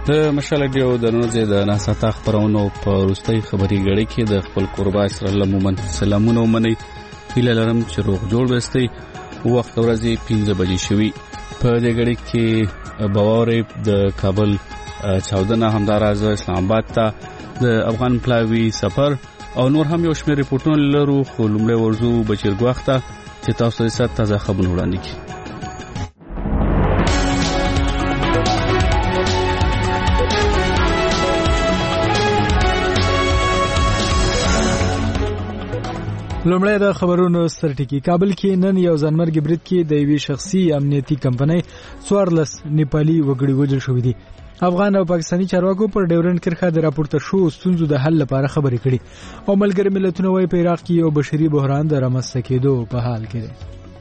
د مشال ډیو د نوځي د ناساته خبرونو په وروستۍ خبري غړي کې د خپل قربا اسرائیل مومن سلامونه ومني هیله لرم چې روغ جوړ وستي وخت ورځې 15 بجې شوي په دې غړي کې باورې د کابل چاودنه همداراز اسلام آباد ته د افغان پلاوی سفر او نور هم یو شمېر ریپورتونه لرو خو لومړی ورزو بچرګوخته چې تاسو یې سات تازه خبرونه وړاندې کړئ. لومړی د خبرونو سترټکی کابل کې نن یو ځانمرګ برید کې د یوې شخصي امنیتي کمپنۍ 14 نیپالي وګړي وژل شوي دي. افغان او پاکستاني چارواکو پر ډیورنډ کرښه د راپورته شو ستونزو د حل لپاره خبرې کړي او ملګري ملتونه وايي په عراق کې یو بشري بحران د رامنځته کېدو په حال کې دی.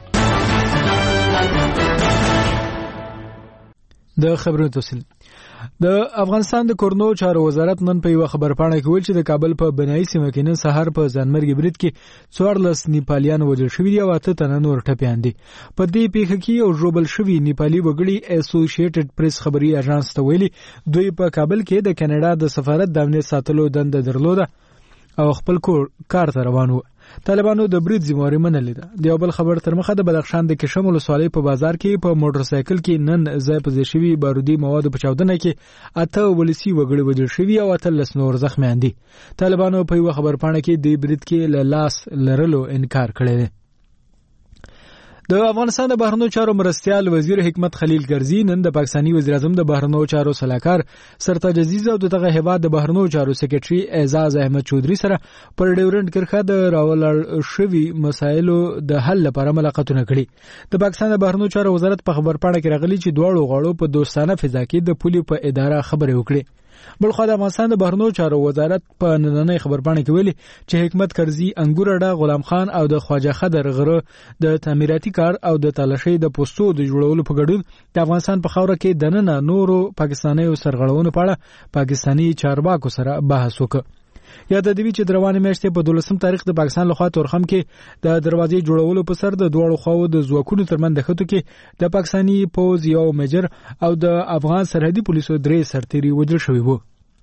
د خبرونو تفصیل د افغانستان د کورنو چارو وزارت نن په یو خبرپاڼه کې ویل چې د کابل په بنایي سیمه کې نن سهار په ځانمرګ برید کې 14 نیپالیان وژل شوي دي او 8 تنه نور ټپیان دي. په دې پیښه کې یو ژوبل شوی نیپالي وګړي اسوسییټډ پریس خبري اژانس ته ویلي دوی په کابل کې د کاناډا د سفارت د امنیت ساتلو دنده درلوده او خپل کار ته روان وو. طالبانو د برید ذمہواری منلې ده. د یو بل خبر تر مخه د بدخشان د کشم ولسوالۍ په بازار کې په موټر سایکل کې نن ځای په ځای شوی بارودي مواد په چاودنه کې 8 ولسی وګړي وژل شوي او 13 نور زخمیان دي. طالبانو په یو خبرپاڼه کې د برید کې لاس لرلو انکار کړی دی. د افغانستان د بهرنیو چارو مرستیال وزیر حکمت خلیل کرزي نن د پاکستاني وزیر اعظم د بهرنیو چارو سلاکار سرتاج عزیز او دغه هیواد د بهرنیو چارو سیکریټري اعزاز احمد چودري سره پر ډیورنډ کرښه د راولړ شوی مسایلو د حل لپاره ملاقاتونه کړي. د پاکستان د بهرنیو چارو وزارت په خبرپاڼه کې راغلي چې دواړو غاړو په دوستانه فضا کې د پولي په اداره خبرې وکړي. بلخو د افغانستان د بهرنیو چارو وزارت په نننۍ خبرپاڼه کې ویلي چې حکمت کرزي انګور اډه غلام خان او د خواجه خضر غره د تعمیراتي کار او د تالاشۍ د پوسټو د جوړولو په ګډون د افغانستان په خاوره کې د نن نورو پاکستانیو سرغړونو په اړه پاکستاني چارواکو سره بحث وکړ. یاد دی چې روانه میاشتې په 12 تاریخ د پاکستان لخوا تورخم کې د دروازې جوړولو په سر د دوړو خواو د ځواکونو ترمن د خطو کې د پاکستاني پوز یو میجر او د افغان سرحدي پولیسو 3 سرتیري وژل شوي وو.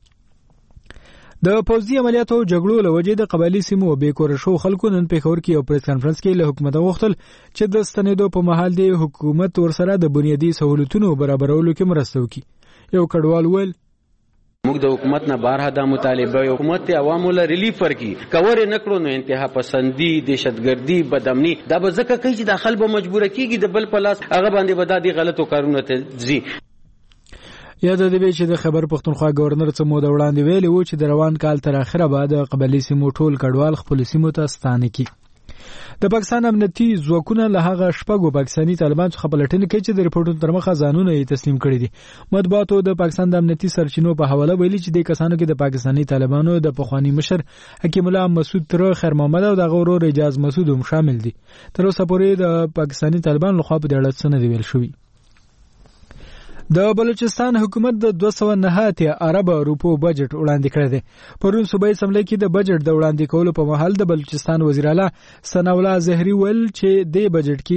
د پوځي عملیاتو جګړو لوجې د قبایلی سیمو بیکور شو خلکو نن پیښور کې یو پریس کانفرنس کې له حکومت غوښتل چې د ستنېدو په محل دی حکومت ورسره د بنیادي سہولتونو برابرولو کې مرسته وکړي. یو کډوال ویل موږ د حکومت نه بارها د مطالبه حکومت ته عوامو له ریلیف ورکړي کور نه کړو نو انتها پسندي دهشتګردي بدامني دا به ځکه کوي چې داخل به مجبور کیږي د بل پلاس هغه باندې بدادي غلطو کارونه ته ځي. یاد دی چې د خبر پښتونخوا گورنر څه مو د وړاندې ویلي و چې د روان کال تر اخره به د قبایلی سیمو ټول کډوال خپل سیمو ته ستانه کی. د پاکستان امنیتي ځواکونه له هغه شپږو پاکستاني طالبان څخه پلټنه کوي چې د ریپورتونو تر مخه ځانونه یې تسلیم کړي دي. مطبوعاتو د پاکستان د امنیتي سرچینو په حواله ویلي چې د کسانو کې د پاکستاني طالبانو د پخوانی مشر حکیم الله مسعود تر خیر محمد او د غورور اجاز مسعود هم شامل دي. تر اوسه پورې د پاکستاني طالبان لخوا په دې اړه څه نه دی ویل شوی. د بلوچستان حکومت د 209 ارب روپو بجټ وړاندې کړی دی. پرون صوبایي اسمبلی کې د بجټ د وړاندې کولو په مهال د بلوچستان وزیر اعلی ثنا الله زهري ویل چې د بجټ کې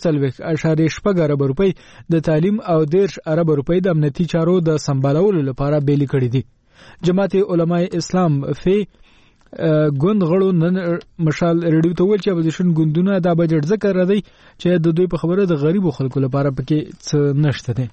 2.8 ارب روپۍ د تعلیم او 10 ارب روپۍ د امنیتي چارو د سمبالولو لپاره بیل کړي دي. جماعت علماء اسلام فی ګوند غړو نن مشال ریډیو ته ویل چې اپوزیشن ګوندونه دا بجټ ذکر راځي چې د دوی په خبره د غریبو خلکو لپاره پکې څه نشته دي.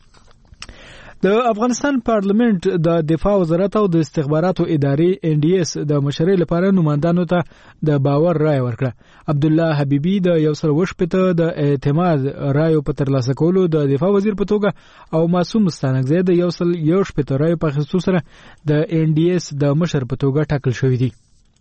د افغانستان پارلیمنت د دفاع وزارت او د استخباراتو ادارې NDS د مشرۍ لپاره نمائندانو ته د باور رائے ورکړه. عبد الله حبیبی د 118 د اعتماد رائے په ترلاسه کولو د دفاع وزیر په توګه او معصوم مستانکزی د 118 رائے په خصوص سره د NDS د مشر په توګه ټاکل شوی دي.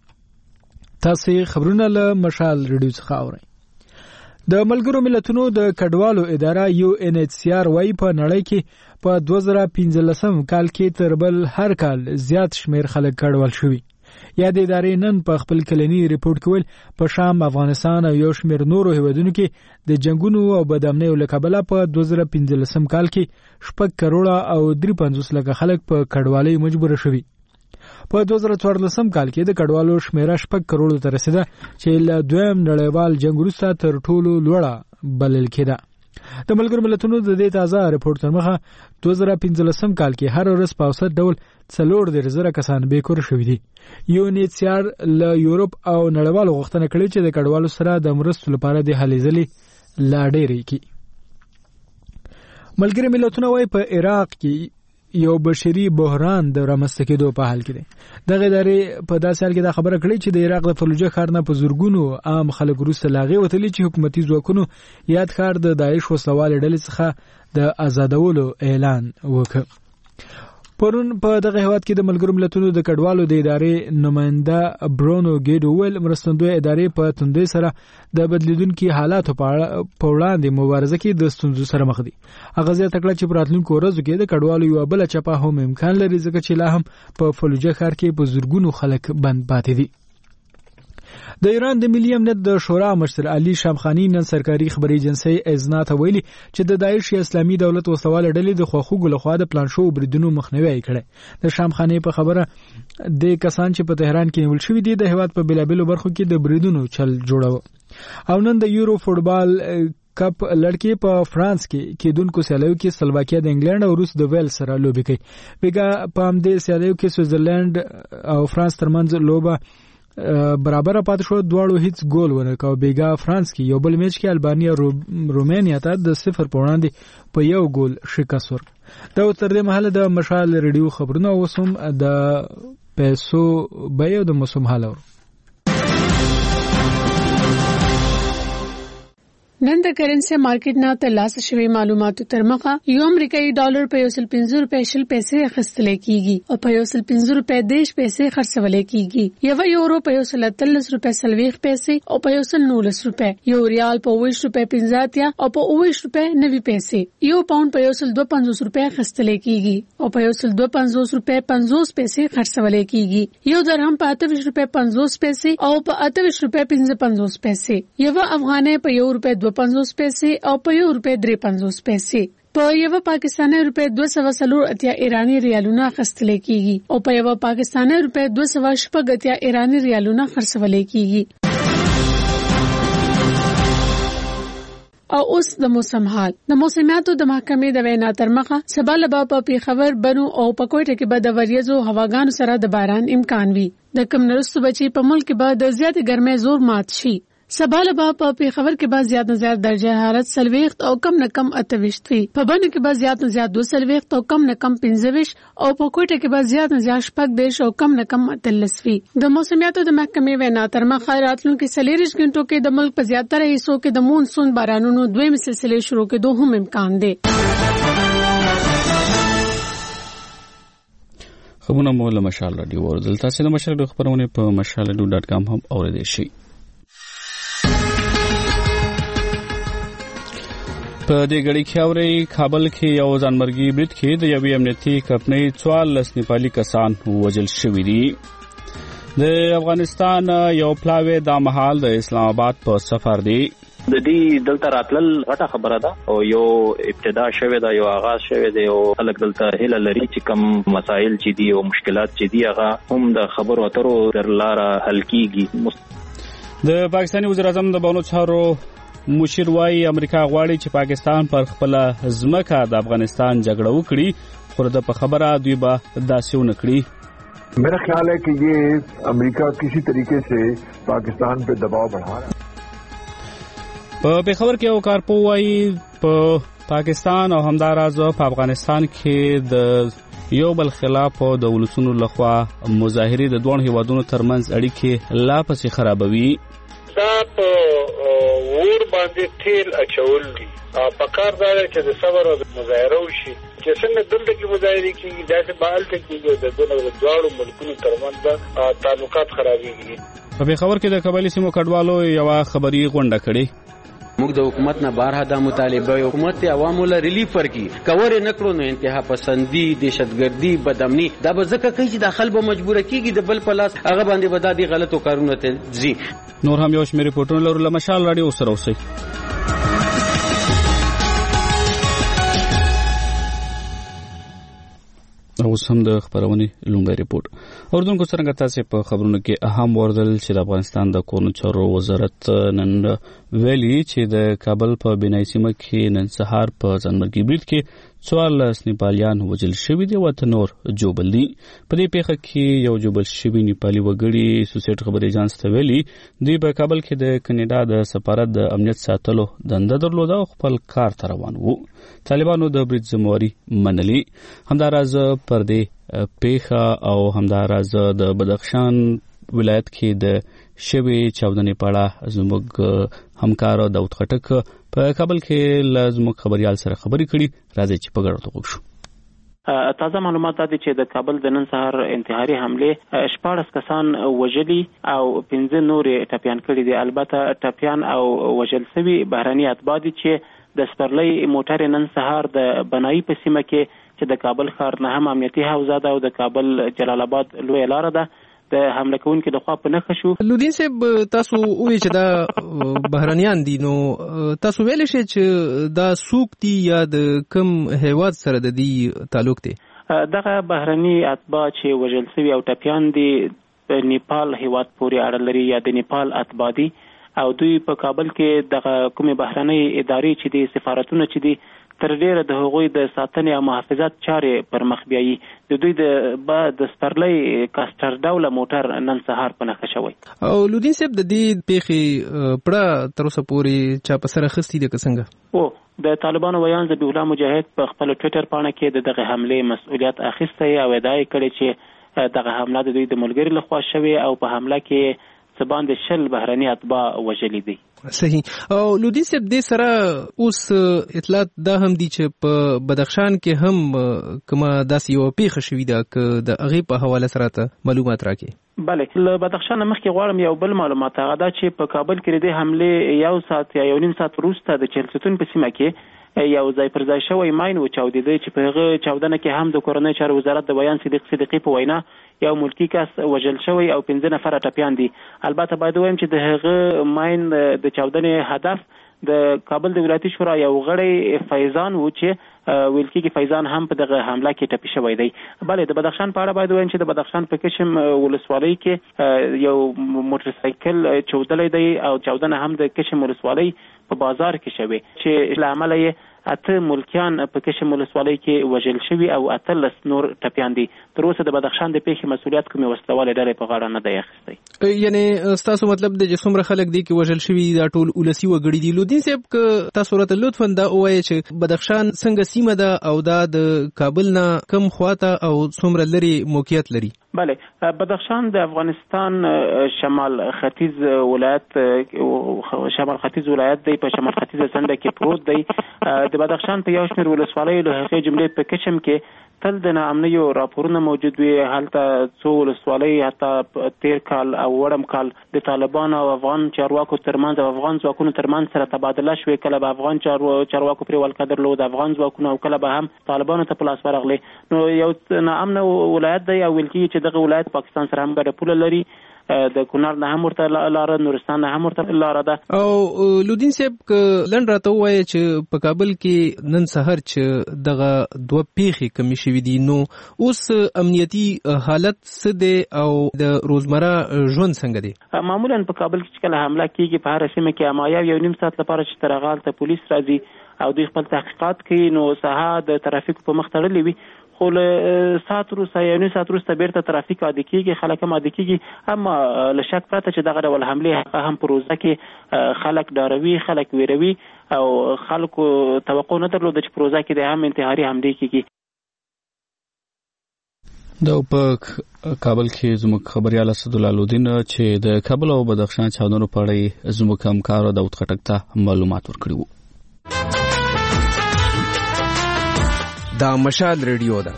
تاسو خبرونه له مشال ریډیو څخه اورئ. د ملګرو ملتونو د کډوالو اداره UNHCR وايي په نړۍ کې په 2015 کال کې تر بل هر کال زیات شمیر خلک کډوال شوي. یاد ادارې نن په خپل کلنی ریپورت کې ویل په شام، افغانستان او یو شمیر نورو هیوادونو کې د جنگونو او بدامنیو له کبله په 2015 کال کې 6 کروڑه او 53 لک خلک په کډوالۍ مجبور شوي. په 2014 کال کې د کډوالو شمیره 6 کروڑو ته رسیده چې له دویم نړیوال جنگ وروسته تر ټولو لوړه بلل کېده. د ملګرو ملتونو د دې تازه رپورت تر مخه 2015 کال کې هر ورځ په اوسط ډول 4,000 کسان بیکور شوي دي. یونیسیار له یورپ او نړیوالو غوښتنه کړې چې د کډوالو سره د مرستو لپاره د هلې ځلې لا ډېرې کړي. ملګري ملتونه وايي په عراق کې یو بشري بحران د رامنځته کېدو په حال کې دی. دغه ادارې په داسې حال کې دا خبره کړې چې د عراق د فلوجه ښار نه په زورګونو عام خلک وروسته لاغې وتلي چې حکومتي ځواکونو یاد ښار د داعش وسلوالې ډلې څخه د آزادولو اعلان وکړ. پرون په دغه هیواد کې د ملګرو ملتونو د کډوالو د ادارې نماینده برونو ګیډو ویل مرستندوی ادارې په توندۍ سره د بدلیدونکو حالاتو په وړاندې مبارزه کې د ستونزو سره مخ دي. هغه زیاته کړه چې په راتلونکو ورځو کې د کډوالو یو بل چپه هم امکان لري ځکه چې لا هم په فلوجه ښار کې په زورګونو خلک بند پاتې دي. د ایران د ملي امنیت د شورا مشر علي شامخانی نن سرکاري خبري ایجنسی ازنا ته ویلي چې د داعش اسلامي دولت وسوال ډلې د خوخوګو لخوا د پلان شو بریدونو مخنیوي کړي. د شامخانی په خبره د کسان چې په تهران کې نیول شوی دي د هیواد په بلابلو برخو کې د بریدونو چل جوړاو. او نن د یورو فوټبال کپ لړکی په فرانس کې کېدونکو سیالیو کې سلواکیا د انګلند او روس د ویل سره لوبي کوي. بیګا په همدې سیالیو کې سویټزرلند او فرانس ترمنځ لوبه برابر پاتې شو. دواړو هیڅ ګول ونه کاوه. بیګا فرانس کې یو بل میچ کې البانیا رومانیا ته د 0 په وړاندې په یو ګول شکست ورکړ. دا تر دې مهاله د مشال ریډیو خبرونه وسوم د پیسو بیه د موسم حالور. نن د کرنسي مارکیټ نه ترلاسه شوی معلوماتو تر مخه یو امریکایي ډالر په 150 روپے شل پیسې اخیستل کیږي او په 150 روپے 10 پیسې خرڅول کیږي. یو یورو په 130 روپے 30 پیسې او په 119 روپے. یو ریال په 20 روپے 50 او په 20 روپے 90 پیسې. یو پاوند په 152 روپے اخیستل کیږي او په 152 روپے 50 پیسې خرڅول کیږي. یو درهم په 28 روپے 50 پیسې او په 28 روپے 55 پیسې. یو افغانۍ په 1 روپے 50 پیسې او په 1 روپے 53 پیسې. په یو پاکستاني روپے 240 ایرانی ریالونه خرڅل کیږي او په یو پاکستاني روپے 280 ایرانی ریالونه خرڅول کیږي. او اوس د موسم حال. د موسمیاتو د محکمې د وینا تر مخه سبا لبا په پیښور بنو او په کوټه کې به د وریځو هواګانو سره د باران امکان وي. د کم نرستو بچي په ملک به د زیات ګرمۍ زور مات شي. سبا لبا په پیښور کې به زیات نه زیات درجه حرارت 40 او کم نه کم 28 وي. په بنو کې به زیات نه زیات 42 او کم نه کم 25 او په کوټه کې به زیات نه زیات 14 او کم نه کم 43 وي. د موسمیاتو د محکمې وینا تر مخه راتلونکو 40 غنټو کې د ملک په زیاتره حصو کې د مونسون بارانونو دویم سلسله شروع کېدو هم امکان دی. خبرونه مو له مشال رادیو ورزل تاسو د مشال خبرونه په mashaladu.com هم اوریدئ شئ. په دې غړي کې اوري کابل کې یو ځانمرګي برید کې د یوې امنیتي کمپنۍ 44 نیپالي کسان وژل شوي دي. د افغانستان یو پلاوی د محل د اسلام آباد په سفر دی. د دې دلته راتلل غټه خبره ده او یو ابتدا شوه دا یو آغاز شوه دی او خلک دلته هله لري چې کم مسائل چې دي او مشکلات چې دي هغه هم د خبرو اترو در لار حل کیږي. د پاکستاني وزیر اعظم د بانو چارو مشیر وايي امریکا غواړي چې پاکستان پر خپل ځمکه د افغانستان جګړه وکړي خو د په خبره دوی به داسې ونه کړي. میرا خیال ہے کہ یہ امریکہ کسی طریقے سے پاکستان پہ دباؤ بڑھا رہا ہے. په پیښور کې یو کارپو وايي په پاکستان او همداراز په افغانستان کې د یو بل خلاف او د ولسونو لخوا مظاهرې د دوه هیوادونو ترمنځ اړیکې لا پسې خرابوي. دا په ور باندې تیل اچول دي. په کار دا چې د صبر او مظاهره وشي چې څنګه دلته کې مظاهره کیږي داسې بهال ته کیږي د دوه ملکونو ترمنځ تعلقات خرابېږي. په پیښور کې د قبایلی سیمو کډوالو یو خبري غونډه کړې. موږ د حکومت نه بارها د مطالبه یو حکومت عوامو له ریلیف ورکي کور نه کړو نو انتها پسندي دهشتګردي بدامني دا به ځکه کوي چې د خلکو مجبور کیږي د بل پلاس هغه باندې بدادي غلطو کارونه ته ځي. نور هم یو شمېر ریپورټونه لرو له مشال رادیو سره اوسئ. اوس هم د خبرونې لومړی ریپورت اردوونکو څنګه تاسو په خبرونو کې اهم وردل چې د افغانستان د کورنیو چارو وزارت نن ویلي چې د کابل په بنای سیمه کې نن سهار په ځانمرګي برید کې 14 نیپالیان وژل شوي دي او نور جوبل دي. په دې پیښه کې یو جوبل شوی نیپالي وګړي سوسایټ خبري اژانس ته ویلي دی په کابل کې د کینیډا د سفارت د امنیت ساتلو دنده درلوده او خپل کار ته روان وو. طالبانو د برید ذمہواری منلي. همداراز پر دې پیښه او همداراز د بدخشان ولایت کې د شوی چاودنې په اړه زموږ همکار داود خټک په کابل کې زموږ خبريال سره خبرې کړي. راځي چې په ګډه وګورو. تازه معلومات دي چې د کابل د نن سهار انتحاري حمله 14 کسان وژلي او 15 نور ټپيان کړي دي. البته ټپيان او وژل شوي بهراني اتباع دي چې د سپرلۍ موټر نن سهار د بنای په سیمه کې چې د کابل ښار نه هم امنیتي حوزه ده او د کابل جلال آباد لوی لار ده د حمله کوونکو د خوا په نخښه شو. لودین صاحب تاسو وی چې دا بهرانيان دي نو تاسو ویل شئ چې دا سوق دي یا د کم هیواد سره د دې تعلق دی؟ دغه بهراني اتباع چې وژل شوي او ټپيان دي په نیپال هیواد پورې اړه لري یا د نیپال اتباع دي او دوی په کابل کې دغه کومې بهراني ادارې چې دي سفارتونه چې دي تر ډیره د هغوی د ساتنې او محافظت چارې پر مخ بیایي. د دوی د سپرلۍ کاستر ډوله موټر نن سهار په نښه شوی. او لودین صاحب د دې پیښې پړه تر اوسه پورې چا په سر اخیستې ده که څنګه؟ د طالبانو ویان ذبیح الله مجاهد په خپل ټویټر پاڼه کې دغه حمله مسؤلیت اخیستی او ادعا کړې چې دغه حمله د دوی د ملګري لخوا شوې او په حمله کې سبان د شل بهراني اتباع وژلي دي. صحیح. او لودین صاحب دې سره اوس اطلاعات دا هم دي چې په بدخشان کې هم کومه داسې یو پیښه شوې ده که د هغې په حواله سره ته معلومات راکړي؟ بله، له بدخشان مخکې غواړم یو بل معلومات هغه دا چې په کابل کې د حملې یو ساعت یا 1.5 ساعت وروسته د چهلستون په سیمه کې یو ځای پر ځای شوی ماین وچاودېدی چې په هغه چاودنه کې هم د کورنۍ چارو وزارت د بیان صدیقي په وینا یو ملکی کس وژل شوی او 15 نفره ټپیان دي. البته باید ووایم چې د هغه ماین د چاودنې هدف د کابل د ولایتي شورا یو غړی فیضان و چې ویل کېږي فیضان هم په دغه حمله کې ټپي شوی دی. بلې د بدخشان په اړه باید ووایم چې د بدخشان په کشم ولسوالۍ کې یو موټر سایکل چودلی دی او چاودنه هم د کشم ولسوالۍ په بازار کې شوی چې له امله یې 8 ملکیان په کشم ولسوالۍ کې وژل شوي او 18 نور ټپیان دي. تر اوسه د بدخشان د پیښې مسؤلیت کومې وسلوالې ډلې په غاړه نه دی اخیستی. یعنې ستاسو مطلب دی چې څومره خلک دي کې وژل شوي دا ټول ولسي وګړي دي. لودین صاحب که تاسو راته لطفا دا ووایئ چې بدخشان څنګه سیمه ده او دا د کابل نه کم خواته او څومره لرې موقعیت لري؟ بله، بدخشان د افغانستان شمال ختیځ ولایت دی، په شمال ختیځه څنډه کې پروت دی. د بدخشان په یو شمېر ولسوالیو له هغې جملې په کشم کې تل د ناامنیو راپورونه موجود وي. هلته څو ولسوالۍ حتی تیر کال او وړم کال د طالبانو او افغان چارواکو ترمنځ او افغان ځواکونو ترمنځ سره تبادله شوې. کله به افغان چارواکو پرې ولکه درلود افغان ځواکونه او کله به هم طالبانو ته په لاس ورغلی. نو یو ناامنه ولایت دی او ویل کېږي چې دغه ولایت پاکستان سره هم ګډه پوله لري. د کونړ نه هم ورته لاره، نورستان نه هم ورته لاره ده. او لودین صاحب که لنډ راته ووایه چې په کابل کې نن سهار چې دغه 2 پیښې کمې شوي دي نو اوس امنیتي حالت څه دی او د روزمره ژوند څنګه دی؟ معمولا په کابل کې چې کله حمله کېږي په هره سیمه کې اما 1.5 ساعت لپاره چې تر هغه هلته پولیس راځي او دوی خپل تحقیقات کوي نو ساحه د ترافیکو په مخ تړلې وي. خو له ساعت وروسته 1.5 ساعت وروسته بیرته ترافیک عادي کېږي، خلک هم عادي کېږي. اما له شک پرته چې دغه ډول حملې هم په روزه کې خلک ډاروي، خلک ویروي او خلکو توقع نه درلوده چې په روزه کې د هم انتحاري حملې کېږي. د په کابل کې زموږ خبريال اسدالله لودین چې د کابل او بدخشان چاودنو په اړه زموږ همکار داود خټک ته معلومات ورکړي وو. دا مشال ریډیو ده.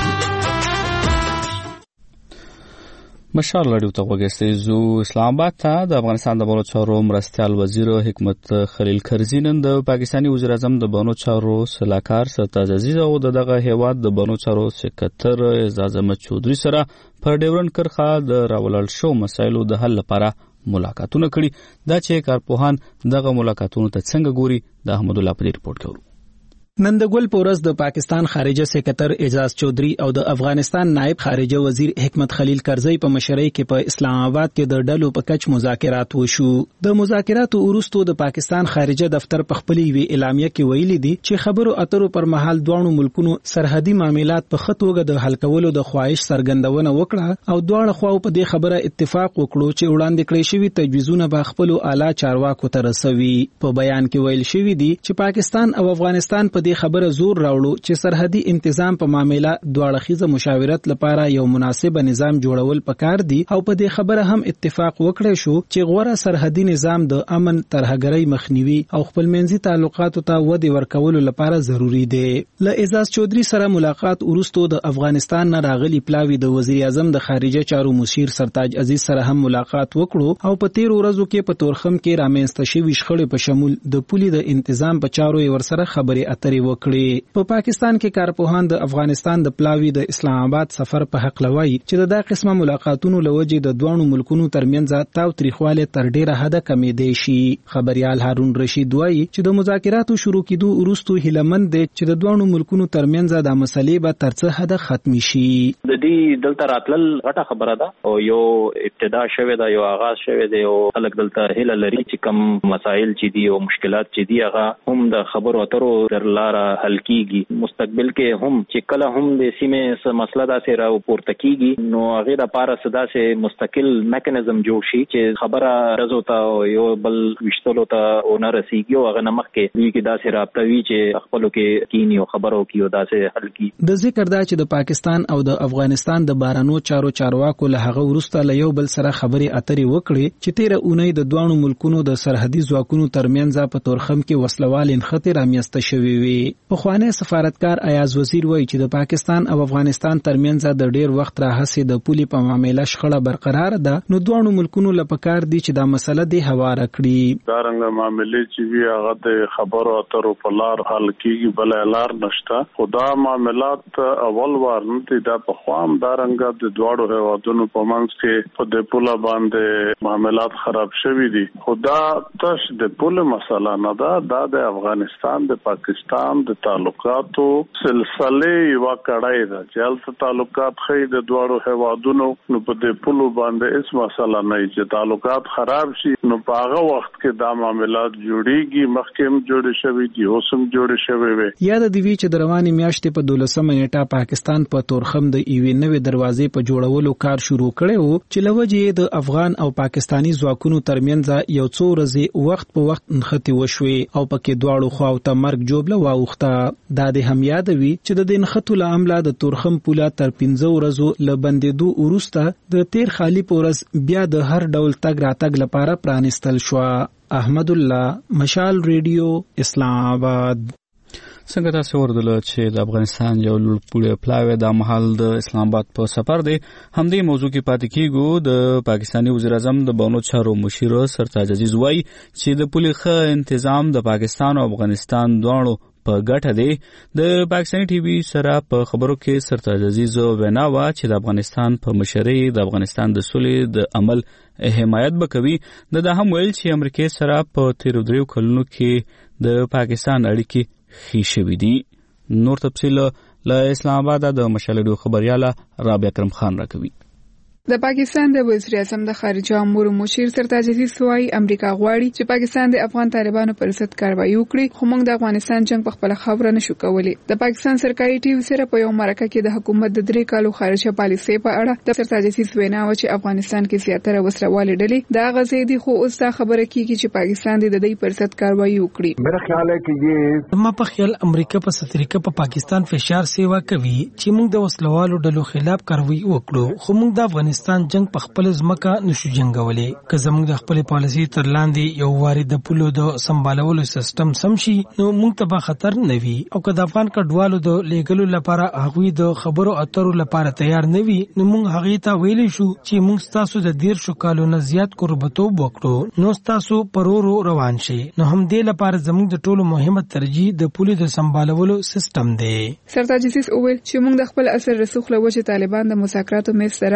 مشال ریډیو ته وګورئ. زو اسلام آباد ته د افغانستان د بانو چارو مرستيال وزیر حکمت خلیل کرزي نن د پاکستاني وزیر اعظم د بانو چارو سلاکار سرتاج عزیز او دغه هیواد د بانو چارو سکرټر اعزاز احمد چودري سره پر ډیورنډ کرښه د راولل شو مسایلو د حل لپاره ملاقاتونه کړي. دا چې کارپوهان دغه ملاقاتونو ته څنګه ګوري د احمد الله په ریپورت کې نن د ګل پورس د پاکستان خارجه سکرټر اعجاز چودھری او د افغانستان نائب خارجه وزیر حکمت خلیل کرزی په مشرۍ کې په اسلام آباد کې د ډلو په کچ مذاکرات وشو. د مذاکراتو وروسته د پاکستان خارجه دفتر په خپل وی اعلامیه کې ویلي دي چې خبرو اترو پر مهال دوه ملکونو سرحدي معاملات په خطوګه د حل کولو د خواهش څرګندونه وکړه او دواړه خواو په دې خبره اتفاق وکړو چې وړاندې کړی شوی تجویزونه به خپل اعلی چارواکو ته رسوي. په بیان کې ویل شوی دي چې پاکستان او افغانستان په دې خبره زور راوړو چې سرحدي انتظام په معاملې دواړه مشاورت لپاره یو مناسب نظام جوړول پکار دي او په دې خبره هم اتفاق وکړی شو چې غوړه سرحدي نظام د امن ترهګرۍ مخنیوي او خپلمنځي تعلقاتو ته ودې ورکولو لپاره ضروری دی. له اعجاز چودھری سره ملاقات وروسته د افغانستان نه راغلي پلاوی د وزیر اعظم د خارجه چارو مشیر سرتاج عزیز سره هم ملاقات وکړو او په 13 ورځو کې په تورخم کې رامنځته شوي شخړې په شمول د پولي د انتظام په چارو ورسره خبرې اترې وکړي. په پاکستان کې کارپوهان د افغانستان د پلاوی د اسلام آباد سفر په حق لوي چې دا قسمه ملاقاتونو لوجې د دوه ملکونو ترمنځ تاو تاریخواله تر ډیره حد کمې دی شي. خبريال هارون رشید وایي چې د مذاکراتو شروع کېدو وروسته هیلمن دي چې د دوه ملکونو ترمنځ د مسلې به تر څه حد ختم شي. د دې دلته راتلل غټه خبره ده او یو ابتدا شوه دا یو آغاز شوه دی او خلک دلته هله لري چې کم مسائل چې دي او مشکلات چې دي هغه هم د خبرو اترو در لاره حل کیږي. مستقبل کې هم چې کله هم د سیمې څه مسله داسې راو پورته کیږي نو هغه د پاره صدا سه مستقل میکانیزم جوړ شي چې خبره رزو ته یو بل وشتلو ته او نه رسیږي او هغه نمخ کې دوی کې داسې رابطه وی چې خپلو کې کینی او خبرو کې او داسې حل کی. د ذکر دا چې د پاکستان او د افغانستان د بارانو چارواکو له هغه وروسته له یو بل سره خبرې اترې وکړي چې 13 اونۍ د دوه ملکونو د سرحدي ځواکونو ترمنځ په تورخم کې وسلوال انخطه رامنځته شوي وي. په خوانه سفارتکار ایاز وزیر وایي چې د پاکستان او افغانستان ترمنځ د ډیر وخت راهسي د پولي په معاملې شخړه برقرار ده نو دوه ملکونو لپاره دي چې دا مسله د هواره کړي. دا رنګ معاملې چې وی هغه د خبرو اترو په لار حل کیږي بل لار نشته. خدا معاملات اول وار نه دا په خوام دا رنګ د دوړو هوادونو په منځ کې په د پوله باندې معاملات خراب شوي دي. خدا تش د پوله مسله نه دا د افغانستان د پاکستان د تعلقاتو سلسله یو کړای ده چې هلته تعلقات خې د دوړو هوادونو نو په د پولو باندې هیڅ مسله نه چې تعلقات خراب شي نو په هغه وخت کې دا معاملات جوړيږي مخکې جوړ شوي دي اوسم جوړ شوي وي. یاد دی چې د رواني میاشتې په 12 نیټه پاکستان په تورخم د ایوي نوې دروازې په جوړولو کار شروع کړي وو چې لوجې د افغان او پاکستانی ځواکونو ترمنځ یو څو ورځې وخت په وخت نختی وشوي او پکې دواړو خواو ته مرګ جوړ واوخته. دا د هم یادوي چې د دین خطو له عمله د تورخم پوله تر 15 ورځو لبندېدو وروسته د تیر خالی پورس بیا د هر ډول تګ راتګ لپاره پرانستل شو. احمد الله مشال ریډیو اسلام آباد. څنګه تاسو ورته چې د افغانستان یو لوړ پلاوی د محل د اسلام آباد په سفر دی همدې موضوع کې پاتې کیږو. د پاکستانی وزیر اعظم د بانو چارو مشیر سرتاج عزیز وایي چې د پولي ښه تنظیم د پاکستان او افغانستان دواړو په ګټه دی. د پاکستاني ټي وي سره په خبرو کې سرتاج عزیز وینا وا چې د افغانستان په مشرۍ د افغانستان د سولې د عمل حمایت وکوي. د هم ویل چې امریکا سره په 13 کلونو کې د پاکستان اړیکې خې شوې دي. نور تفصیل له اسلام آباد د مشالډو خبرياله رابعه کرم خان راکوي. د پاکستان د وزیر اعظم د خارجه امور مشیر سرتاج عزیز وايي امریکا غواړي چې پاکستان د افغان طالبانو پر ضد کاروایی وکړي خو موږ د افغانستان جنگ په خپل خبره نشو کولای. د پاکستان سرکاري ټي وي سره په یو مرکه کې د حکومت د 3 کالو خارجه پالیسي په اړه د سرتاج عزیز وینا و چې افغانستان کې زیاتره وسلوال ډلې دا غزې دي خو اوس دا خبره کیږي چې پاکستان د دې پر ضد کاروایی وکړي. میرا خیال ہے کہ یہ ما په خیال امریکا په ستریکه په پاکستان فشار سیوا کوي چې موږ د وسلوالو ډلو خلاف کاروایی وکړو خو موږ د افغانستان جنگ په خپل ځمکه نشو جنگولې. که زموږ د خپل پالیسي تر لاندې یو واري د پولو د سمبالولو سیستم سم شي نو موږ ته به خطر نه وي او که د افغان کډوالو د لیګلو لپاره هغوی د خبرو اترو لپاره تیار نه وي نو موږ هغه ته ویلی شو چې موږ تاسو د 13 کالو نه زیات قربتوب وکړو نو تاسو پرورو روان شي. نو هم دې لپاره زموږ د ټولو مهمه ترجیح د پولو د سمبالولو سیستم دی. سرتاج عزیز وویل چې موږ د خپل اثر رسوخ له وجه طالبان د مذاکراتو مېز ته راوست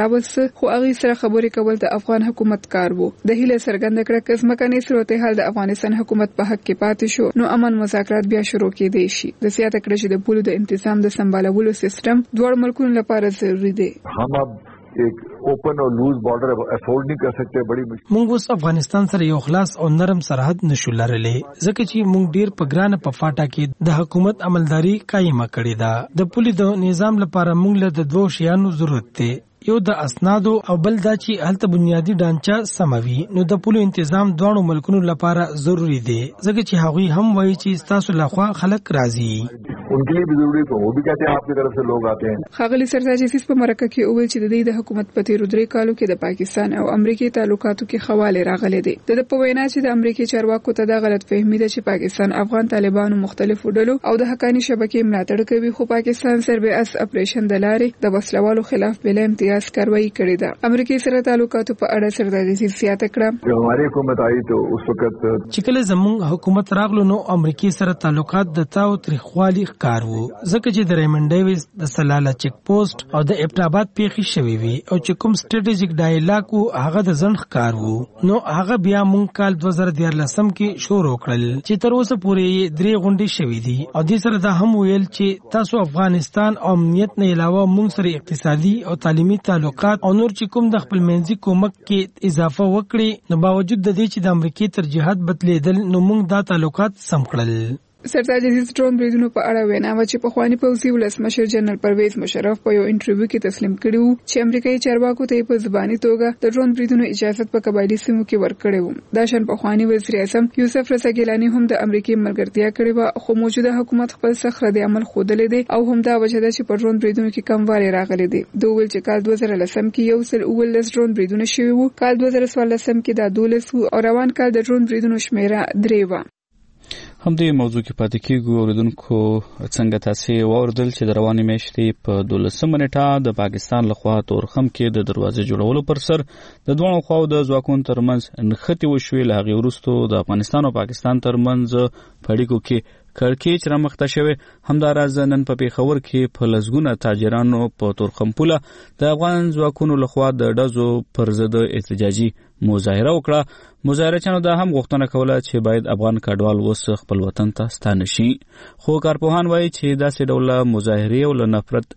کړ خو هغه سره خبرې کول د افغان حکومت کار وو د هیله څرګنده کړه چې ځمکني صورتحال د افغانستان حکومت په حق کې پاتې شو نو امن مذاکرات بیا شروع کېدای شي د سیاست کړه چې د پولو د تنظیم د سمبالولو سیستم دوه ملکونو لپاره ضروری دی एक ओपन और loose border afford नहीं कर सकते बड़ी मुश्किल موږ اوس افغانستان سره یو خلاص او نرم سرحد نشو لرلې ځکه چې موږ ډیر په ګرانه په فاټا کې د حکومت عملداري قائمه کړې ده د پولی د نظام لپاره موږ له د دوه شیانو ضرورت دی یو د اسنادو او بل دا چې هلته بنیادی ډانچه سموي نو د پولو تنظیم دوه ملکونو لپاره ضروری دی ځکه چې هغوی هم وایي چې تاسو لخوا خلک راځي उनके लिए भी जरूरी तो वो भी कहते हैं आपकी तरफ से लोग आते हैं خاغلی سردار جسیس په مرکه کې وویل چې د دې د حکومت په تیرو 3 کالو کې د پاکستان او امریکای تعلقاتو کې خواله راغلي دي د په وینا چې د امریکای چارواکو ته دا غلط فهمي ده چې پاکستان افغان طالبانو مختلفو ډلو او د حقاني شبکې ملاتړ کوي خو پاکستان سربې اس اپریشن د لارې د وسلوالو خلاف بل امتیاز کاروایی کړې ده امریکای سره تعلقاتو په اړه سردار جسیس زیاته کړه جب हमारी हुकूमत आई तो उस वक्त چې کله زموږ حکومت راغلو نو امریکای سره تعلقات د تاو تاریخوالي ښکار وو ځکه چې د ریمن ډیویس د سلاله چیک پوسټ او د ابټاباد پیښې شوې وي او چې کوم سټریټیجیک ډایلاګ وو هغه د ځنډ ښکار وو نو هغه بیا مونږ کال 2013 کې شروع کړل چې تر اوسه پورې 3 غونډې شوې دي او د سره دا هم ویل چې تاسو افغانستان او امنیت نه علاوه مونږ سره اقتصادي او تعلیمي تعلقات او نور چې کوم د خپل منځي کومک کې اضافه وکړي نو باوجود د دې چې د امریکای ترجیحات بدلیدل نو مونږ دا تعلقات سم کړل سردار جسیس ډرون بریدونو په اړه وینا و چې په خواني پوځي ولسمشر جنرال پرویز مشرف په یو انټرویو کې تسلیم کړی و چې امریکایي چارواکو ته په ځباني توګه د ډرون بریدونو اجازه په قبایلی سیمو کې ورکړې و دا شان په خواني وزیر اعظم یوسف رضا ګیلانی هم د امریکای ملګرتیا کړې و خو موجوده حکومت خپل څخه د عمل خودلې دي او هم دا وجه ده چې په ډرون بریدونو کې کموالی راغلي دي دوه ول چې کال 2010 کې یو سل اول ډرون بریدونه شوي وو کال 2014 کې دا 12 او روان کال د ډرون بریدونو شمیره 3 و هم دې موضوع کې پاتې کېږو اوریدونکو څنګه تاسو واردل چې د روانې میاشتې په 12 منټه د پاکستان لخوا تورخم کې د دروازې جوړولو پر سر د دوه خواو د ځواکونو ترمنځ نښتې وشوې له هغې وروسته د افغانستان او پاکستان ترمنځ په اړیکو کې کړکېچ رامخته شوې همداراز نن په پیښور کې په لسګونه تاجرانو په تورخم پوله د افغان ځواکونو لخوا د ډزو پر ضد احتجاجي مظاهره وکړه مظاهرچیانو دا هم غوښتنه کوله چې باید افغان کډوال اوس خپل وطن ته ستانه شي خو کارپوهان وایي چې داسې ډول مظاهرې او له نفرت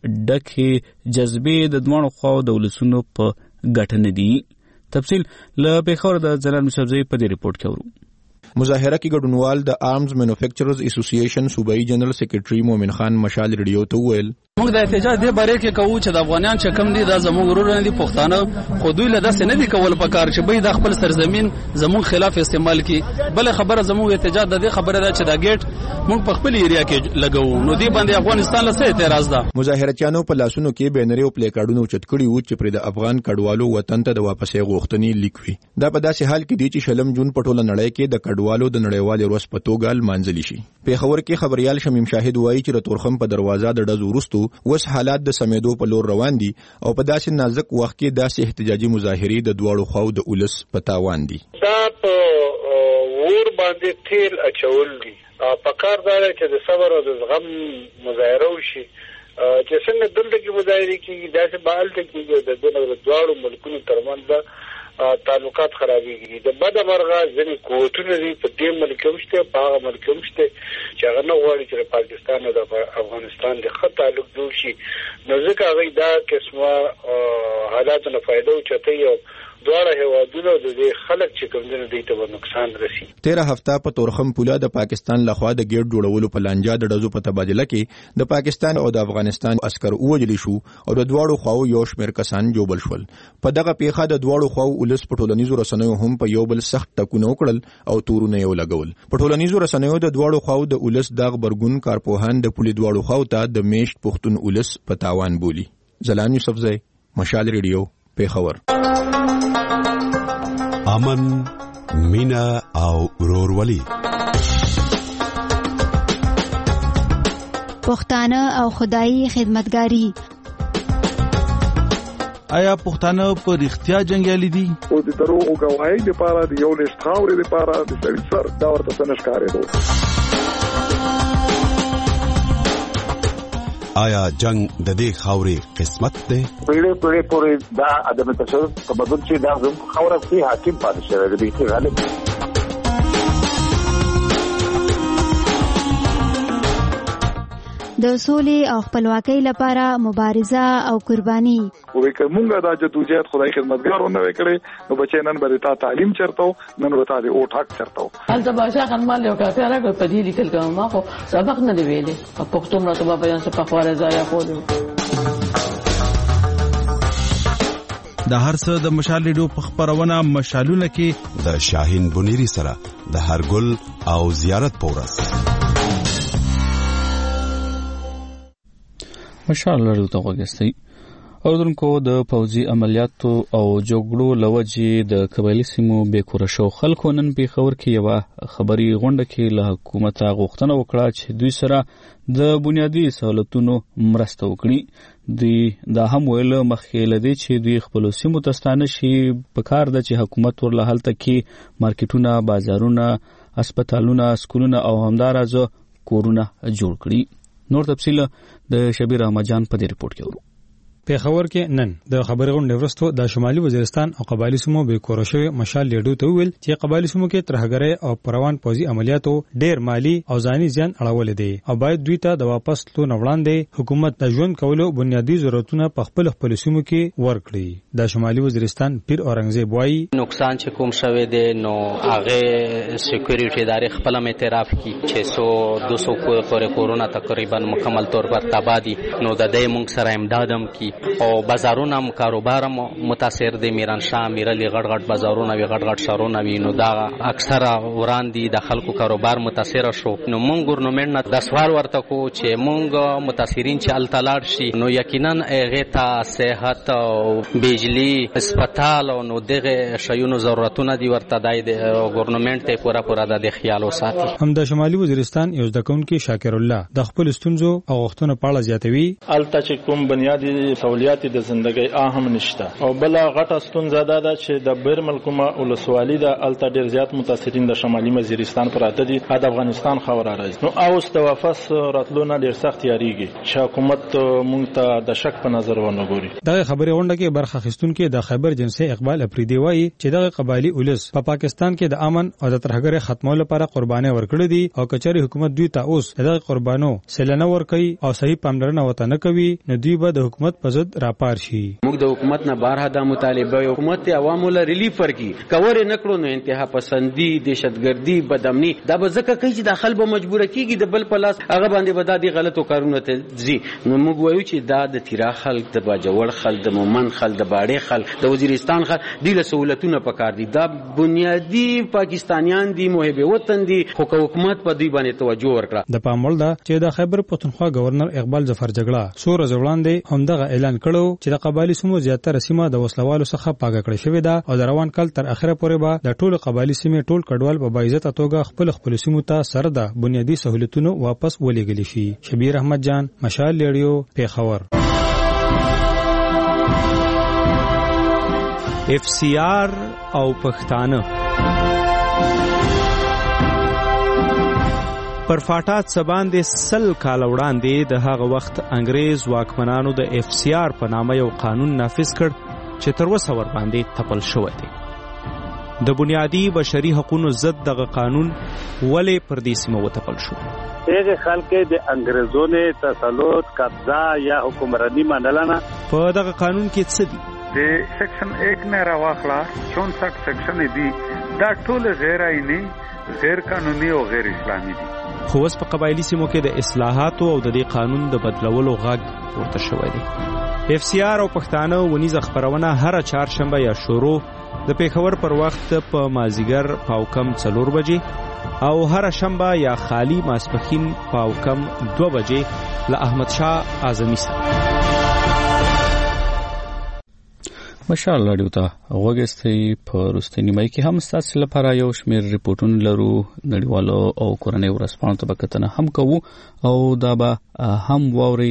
ډکې جذبې د دواړو خواو د ولسونو په ګټه نه دي تفصیل له پیښور د جلال مشرفزی په دې ریپورت کې ورو مظاهره کې ګډونوال د آرمز مینوفیکچررز اسوسییشن صوبایي جنرال سیکریټري مومن خان مشال ریډیو ته وویل موږ د احتجاج د باره کې کوو چې د افغانان چې کم دي دا زموږ ورونه دي پښتانه خو دوی له داسې نه دي کول په کار چې به د خپل سرزمین زموږ خلاف استعمال کړي بل خبره زموږ احتجاج د دې خبره ده چې دا گیټ موږ په خپل ایریا کې لګو نو دی باندې افغانستان له څه اعتراض ده مظاهرچیانو په لاسونو کې بینري او پلی کارډونه اوچت کړي وو چې پر د افغان کډوالو وطن ته د واپسې غوښتنې لیکوي دا په داسې حال کې دي چې شلم جون په ټوله نړۍ کې د کډوالو د نړیوال ورځ په توګه لمانځل شي پیښور کې خبريال شمیم شاهد وایي چې د تورخم په دروازه د ډزو وروسته وس حالات د سمیدو په لور روان دي او په داسې نازک وخت کې داسې احتجاجي مظاهرې د دواړو خواو د اولس په تاوان دي دا په ور باندې تیل اچول دي په کار دا چې د صبر او د زغم مظاهره وشي چې څنګه دلته کې مظاهره کیږي داسې بهال ته کیږي د دواړو ملکونو ترمنځ تعلقات خرابېږي د بده مرغه ځینې قوتونه دي په دې ملک کې مشته په هغه ملک کې مشته چې هغه نه غواړي چې پاکستان او د افغانستان د خط تعلق جوړ شي نو ځکه هغه دا قسمه حالات نه فائدہ اوچتي او دواړه هیوادونو د دې خلک چې کوم دي دوی ته نقصان رسي 13 هفته په تورخم پوله د پاکستان لخوا د ګیټ جوړولو په لانجه د ډزو په تبادله کې د پاکستان او د افغانستان عسكر ووجل شو او د دواړو خواو یو شمېر کسان جوړل شول په دغه پیښه د دواړو خواو ولس په ټولنیزو رسنیو هم په یو بل سخت ټکونه وکړل او تورونه یو لګول په ټولنیزو رسنیو د دواړو خواو د ولس دغه برګون کارپوهان د پولی دواړو خواو ته د میشت پښتون ولس په تاوان بولی زلان یوسفزی مشال ریډیو پیښور امن مینا او ورورولي پښتانه او خدایي خدمتګاری آیا پښتانه په رښتیا جنگیالي دي او د دروغ غواړي لپاره د یو لښت خاورې لپاره د سړي سر دا ورته څنګه ښکارېدو آیا جنگ د دې خاورې قسمت دی؟ پیړې پورې دا عدم تشدد تمدن چې دا زموږ خاوره کې حاکم پاتې شوی دی چې غالب د سولې او خپلواکۍ لپاره مبارزه او قرباني. وې کومه دا جدوجہد خدای خدمتګارونه وکړي نو بچی نن به تا تعلیم چرته نن به تا او ټاک چرته هلته باشا خنمال یو کافي راغی په دې لیکل کوم ما خو سبق نه دی ویلې په پښتو مله ته بیان څه په خواره ځای خو د هر څه د مشال ریډیو په خبرونه مشالونه کې د شاهین بنيري سره د هرګل او زیارت پورس مشال لرو ته وګستئ. اوردونکو د پوځي عملیاتو او جګړو لوجې د قبایلی سیمو بیکوره شو خلکو نن په خبر کې یو خبري غونډه کې له حکومت غوښتنه وکړه چې دوی سره د بنیادی سہولتونو مرسته وکړي. دوی دا هم ویل مخکې لدی چې دوی خپل سیمو ته ستانه شي په کار د چې حکومت ورله هلته کې مارکیټونه، بازارونه، هسپتالونه، سکولونه او همدارازه کورونه جوړ کړي. نور تفصیل د شبیر احمد جان په دې ریپورت کې ورو. پیښور کې نن د خبري غونډې وروسته د شمالي وزیرستان او قبایلی سیمو به کورشوي مشال لیډو ته ویل چې قبایلی سیمو کې ترهګرۍ او پروان پوزي عملیاتو ډېر مالی او ځاني زیان اړول دي او باید دوی ته د واپس تلو وړاندې حکومت د ژوند کولو بنیادی ضرورتونه په خپل سیمو کې ورکړي. د شمالي وزیرستان پیر اورنګزیب وایي نقصان چې کوم شوه دي نو هغه سکیورټي ادارې خپل اعتراف کی 600-200 پورې کورونا تقریبا مکمل طور پر تباہ دي نو د دې موږ سره امدادم کی او بازارونه کاروبارم متاثر دي. میرانشاه میرلی غړغړ بازارونه وی غړغړ شهرونه وی نو دا اکثره وړاندې د خلکو کاروبار متاثر شو. نو مونږ ګورنمنت نه د سوال ورته کو چې مونږ متاثرین چې التلاړ شي نو یقینا هغه ته صحت او بجلی هسپتال او نو دغه شیونو ضرورتونه دي ورته د ګورنمنت ته پورا د خیال وساتي. هم د شمالي وزیرستان یو ځکونکي شاکر الله د خپل ستونزو او غوښتنو په اړه زیاتوي. الته چې کوم بنیادی سہولیات د زندګۍ اهم نشته او بل غټه ستونزه ده چې د بیرملکومه ولسوالۍ د الته ډیر زیات متاثرین د شمالي وزیرستان پراته دي د افغانستان خاور راځي نو اوس د واپس راتلونه ډیر سخت یاریږي چې حکومت مونږ ته د شک په نظر ونه ګوري. دغه خبري غونډه کې برخه اخیستونکو د خیبر جنسي اقبال افریدي وایي چې دغه قبایلی اولس په پاکستان کې د امن او د ترهګرۍ ختمولو لپاره قرباني ورکړي دي او کچاري حکومت دوی ته اوس دغه قربانو سلنه ورکړي او صحیح پاملرنه وته نه کوي نو دوی به د حکومت په ضد راپار شي. موږ د حکومت نه بارها د مطالبه یو حکومت عوامو له ریلیف ورکړي کور نه کړو نو انتها پسندي دهشتګردي بدامني دا به ځکه کوي چې د خلکو مجبور کیږي د بل پلاس هغه باندې به د غلطو کارونو ته ځي. نو موږ وایو چې دا د تیرا خلک د باجوړ خلک د مومن خلک د باړې خلک د وزیرستان خلک د سہولتونو پکار دي دا بنیادی پاکستانیان دي محب وطن دي خو حکومت په دې باندې توجه ورکړه. د پامول دا چې د خیبر پښتونخوا گورنر اقبال ظفر جګړه سور ځوړاندې همدغه اعلان کړو چې د قبایلی سیمو زیاتره سیمه د وسلوالو څخه پاکه کړې شوې ده او د روان کال تر اخره پورې به د ټولو قبایلی سیمې ټول کډوال په باعزت توګه خپل سیمو ته سره د بنیادی سہولتونو واپس ولېږل شي. شبیر احمد جان مشال لیډیو پیښور. اف سی آر او پښتانه پر فاټات سباندې سل کال وړاندې د هغه وخت انګريز واکمنانو د اف سی آر په نامه یو قانون نافذ کړ چې تر اوسه ور باندې تپل شوی دی. د بنیادی بشري حقوقو ضد دغه قانون ولې پر دې سیمه وتپل شو؟ هغه خلک د انګريزونو تسلط قبضه یا حکمرانی منلنه په دغه قانون کې څه دي؟ د سیکشن 1 نه راوخلا 64 سیکشن دي دا ټول غیر آئینی غیر قانوني او غیر اسلامي دي. خو اوس په قبایلی سیمو کې د اصلاحاتو او د دې قانون د بدلولو غږ پورته شوی دی. اف سی آر او پښتانه ونیزه خبرونه هر چهارشنبه یا شروع د پیښور پر وخت په مازیګر پاوکم 4 بجې او هر شنبه یا خالی ماسپخین پاوکم 2 بجې له احمد شاه اعظمي سره. ماشاءالله ډیوتا وګستې په رستنی مې کې هم ستاسو لپاره یو شمېر ریپورتونه لرو نړیوالو او کورنۍ ورسپانو ته بکتنه هم کوو او دا به هم ووري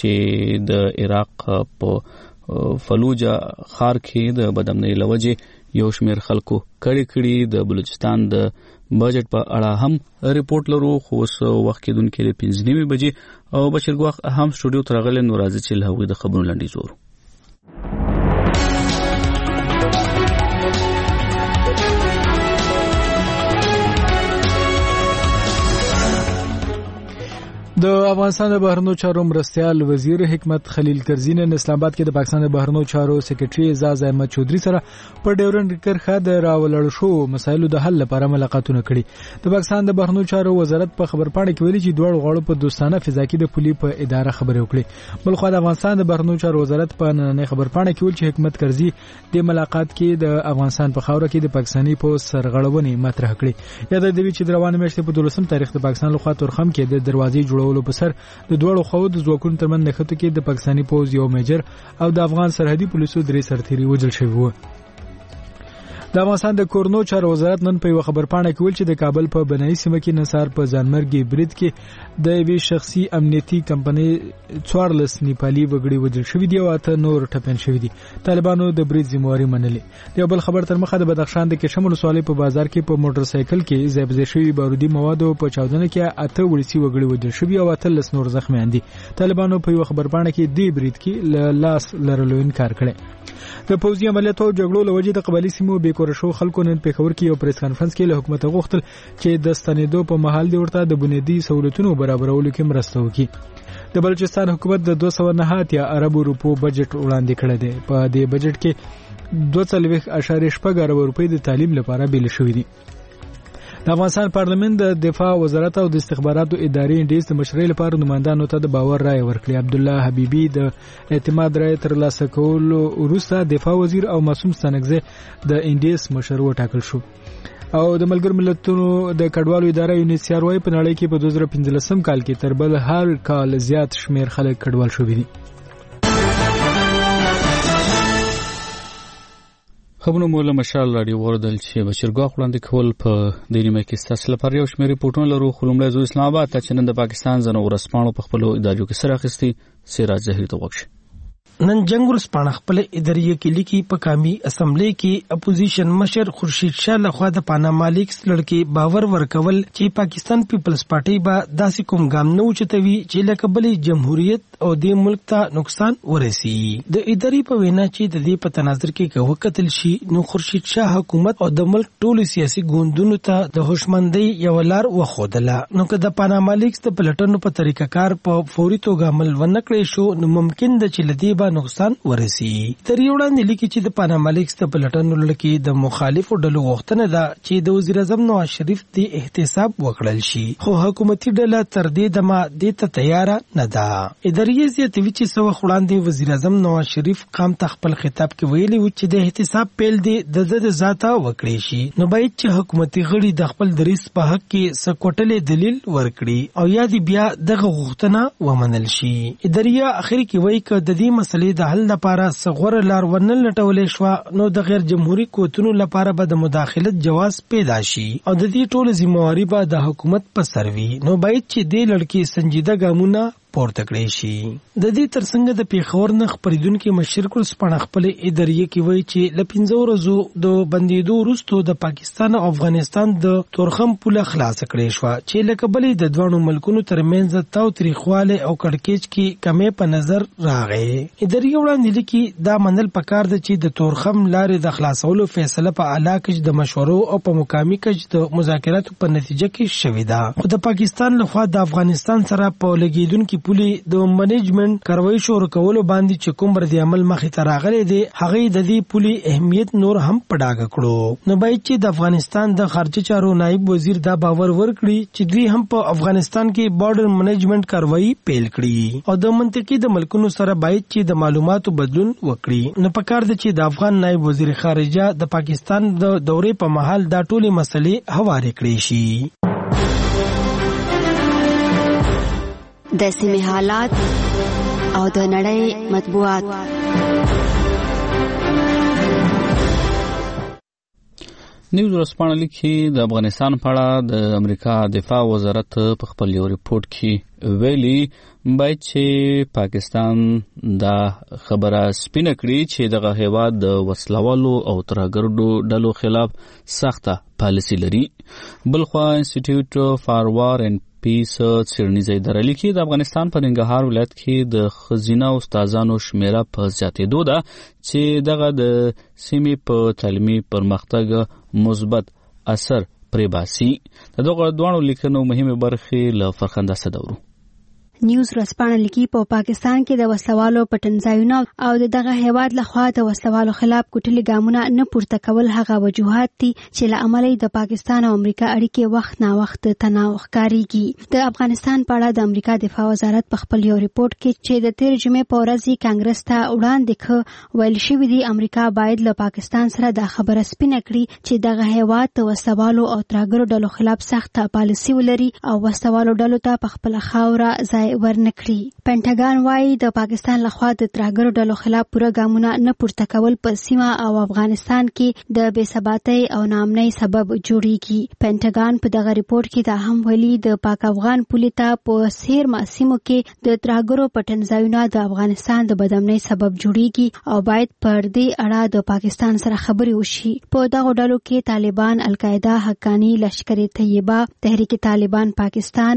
چې د عراق په فلوجا ښار کې د بدامنۍ لوجه یو شمیر خلکو کړي د بلوچستان د بجټ په اړه هم ریپورت لرو خو اوس وخت کې دونکو 5:30 بجې او بشرګواخ هم سټوډیو ته راغلي نو راځي چې له هغوی د خبرونو لنډیز وورو. د افغانستان د بهرنیو چارو مرستیال وزیر حکمت خلیل کرزي نن اسلام آباد کې د پاکستان د بهرنیو چارو سیکریټري اعزاز احمد چودري سره په ډیورنډ کرښه د راولړ شو مسایلو د حل لپاره ملاقاتونه کړي. د پاکستان د بهرنیو چارو وزارت په خبرپاڼه کې ویلي چې دوه غواړو په دوستانه فضا کې د پولي په اداره خبرې وکړي. بلخو د افغانستان د بهرنیو چارو وزارت په نننۍ خبرپاڼه کې ویل چې حکمت کرزي د ملاقات کې د افغانستان په خاوره کې د پاکستاني په سرغړونې مطرح کړي. یاد دی چې روانه میاشتې په 12 تاریخ د پاکستان لخوا تورخم کې د دروازې جوړولو په سر د دوړو خو د ځواکونو ترمن نښته کې د پاکستاني پوز یو میجر او د افغان سرحدي پولیسو 3 سرتیري وژل شوي وو. د افغانستان د کورنو چارو وزارت نن په خبرپاڼه کې ویل چې د کابل په بنایي سیمه کې نثار په ځانمرګي برید کې د یوې شخصي امنیتي کمپنۍ 14 نیپالي وګړي وژل شوي دي او 8 نور ټپيان شوي دي. طالبانو د برید ذمہواری منلې. د بل خبر تر مخه د بدخشان د کشمل ولسوالۍ په بازار کې په موټر سایکل کې ځای شوي بارودي موادو په چاودنه کې 8 وړسي وګړي وژل شوي او 13 نور زخمیان دي. طالبانو په خبرپاڼه کې د برید کې لاس لرلو انکار کړی. د پوځي عملیاتو جګړو لوجې د قبایلی سیمو بیکور شو خلکو نن پیښور کې یو پریس کانفرنس کې له حکومت غوښتل چې د ستنېدو په محل دی ورته د بنیادي سہولتونو برابرولو کې مرسته وکړي. د بلوچستان حکومت د 209 اربو روپو بجټ وړاندې کړی دی. په دې بجټ کې 2.8 ارب روپۍ د تعلیم لپاره بیل شوې دي. د افغانستان پارلمان د دفاع وزارت او د استخباراتو ادارې انډیس د مشرۍ لپاره نمائندانو ته د باور رائے ورکړي. عبد الله حبیبي د اعتماد رائے ترلاسه کولو وروسته دفاع وزیر او معصوم ستانکزی د انډیس مشر وټاکل شو. او د ملګرو ملتونو د کډوالو اداره یونیسیار وايي په نړۍ کې په 2015 کال کې تر بل هر کال زیات شمیر خلک کډوال شوي دي. خبرونه مولا مشال راډیو وردل چې بشرګاه وړاندې کول په د نیمه کې ستاسو لپاره یو شمېر ریپورتونه لرو. خلومړی زو اسلام آباد ته چې نن د پاکستان ځنو ورسپانو په خپل ادارو کې سره اخیستي سراج زهیر ته وښه. نن جنگ ورسپانه خپل ادارې کې لیکي په قومي اسمبلی کې اپوزیشن مشر خورشید شاه لخوا د پاناما لیکس لړکې باور ورکول چې پاکستان پیپلز پارټي به داسې کوم ګام نه اوچتوي چې لکه بلې جمهوریت او د ملک ته نقصان ورسي. د ادارې په وینا چې د دې په تناظر کې وکتل شي نو خورشید شاه حکومت او د ملک ټولو سیاسي ګوندونو ته د هوشمندۍ یو لار وښودله. نو که د پاناما لیکس د پلټنو په طریقه کار په فوري توګه عمل ونه کړی شو نو ممکن ده چې لدی نقصان ورسي. تر یو وړاندې لیکي چې د پاناما لیکس د پلټنو لړۍ د مخالفو ډلو غوښتنه ده چې د وزیر اعظم نواز شریف د احتساب وکړل شي خو حکومتي ډله تر دې دمه د ته تیار نه ده. ادارې زیاتوي چې سو وړاندې وزیر اعظم نواز شریف قام ته خپل خطاب کې ویلي و چې د احتساب پیل د ذاته وکړي شي نو باید چې حکومتي غړي د خپل دریس په حق کې سکوټلې دلیل ورکړي او یا دې بیا دغه غوښتنه ومنل شي. ادارې اخر کې وایي چې د دې مسلې د حل لپاره صغور لار ورنل لټولې شو نو د غیر جمهوریت قوتونو لپاره به د مداخلت جواز پیدا شي او د دې ټول ذمہواری به د حکومت په سر وي نو باید چې د لړکی سنجیده ګامونه پورته کړی شي. د دې ترڅنګ د پیښور نه خبرېدونکو مشر کول سپڼه خپل ادارې کې وایي چې ل 15 ورځو د بندیدو وروسته د پاکستان او افغانستان د تورخم پوله خلاص کړې شو چې لکه بلې د دوه ملکونو ترمنځ تاو تاریخواله او کڑکېچ کې کمې په نظر راغی. ادارې وړاندې لیکي دا منل پکار د چې د تورخم لارې د خلاصولو فیصله په اعلی کچ د مشورو او په مقامی کچ د مذاکراتو په نتیجه کې شوې ده. خو د پاکستان لخوا د افغانستان سره په لګیدونکو پولی د منیجمنت کاروي شروع کولو باندې چې کوم بر دي عمل مخې ته راغلي دي هغه د دې پولی اهمیت نور هم پډاګه کړو. نو باید چې د افغانستان د خارجه چارو نائب وزیر دا باور ورکړي چې دوی هم په افغانستان کې بارډر منیجمنت کاروي پیل کړي او د منطقي د ملکونو سره باید چې د معلوماتو بدلون وکړي. نو پکار دي چې د افغان نائب وزیر خارجه د پاکستان د دورې په محل دا ټولې مسلې هوارې کړې شي. د سیمې حالات او د نړۍ مطبوعات. نیوز ورځپاڼه لیکي د افغانستان په اړه د امریکا دفاع وزارت په خپل یو ریپورت کې ویلي باید چې پاکستان دا خبره سپینه کړي چې دغه هیواد د وسلوالو او ترهګرو ډلو خلاف سخته پالیسي لري. بلخوا انسټیټیوټ فار وار اینڈ پیس څېړنیزه اداره لیکي د افغانستان په ننګرهار ولایت کې د ښځینه استادانو شمیره په زیاتېدو ده چې دغه د سیمې په تعلیمي پرمختګ مثبت اثر پرې باسي. د دغه دوه لیکنو مهمه برخې له فرخنده صدورو. نیوز ورځپاڼه لیکي په پاکستان کې د وسلوالو پټنځایونه او دغه هیواد لخوا د وسلوالو خلاف کوټلي ګامونه نه پورته کول هغه وجوهات دي چې له امله د پاکستان او امریکا اړیکې وخت نا وخت تناو ښکارېږي. د افغانستان په اړه د امریکا دفاع وزارت په خپل یو ریپورت کې چې د تیر جمعې په ورځ کانګرس ته وړاندې ویل شوي دي امریکا باید له پاکستان سره دا خبره سپینه کړي چې دغه هیواد د وسلوالو او ترهګرو ډلو خلاف سخته پالیسي ولري او وسلوالو ډلو ته په خپل خاوره ځای ورنکړي. پینټاګان وايي د پاکستان لخوا د ترهګرو ډلو خلاف پوره ګامونه نه پورته کول په سیمه او افغانستان کې د بې ثباتۍ او ناامنۍ سبب جوړیږي. پینټاګان په دغه ریپورت کې دا هم ویلي د پاک افغان پولې ته په سیمه کې د ترهګرو پټنځایونه د افغانستان د بدامنۍ سبب جوړیږي او باید پر دې اړه د پاکستان سره خبرې وشي. په دغه ډلو کې طالبان، القاعده، حقانی لشکر طیبه، تحریک طالبان پاکستان،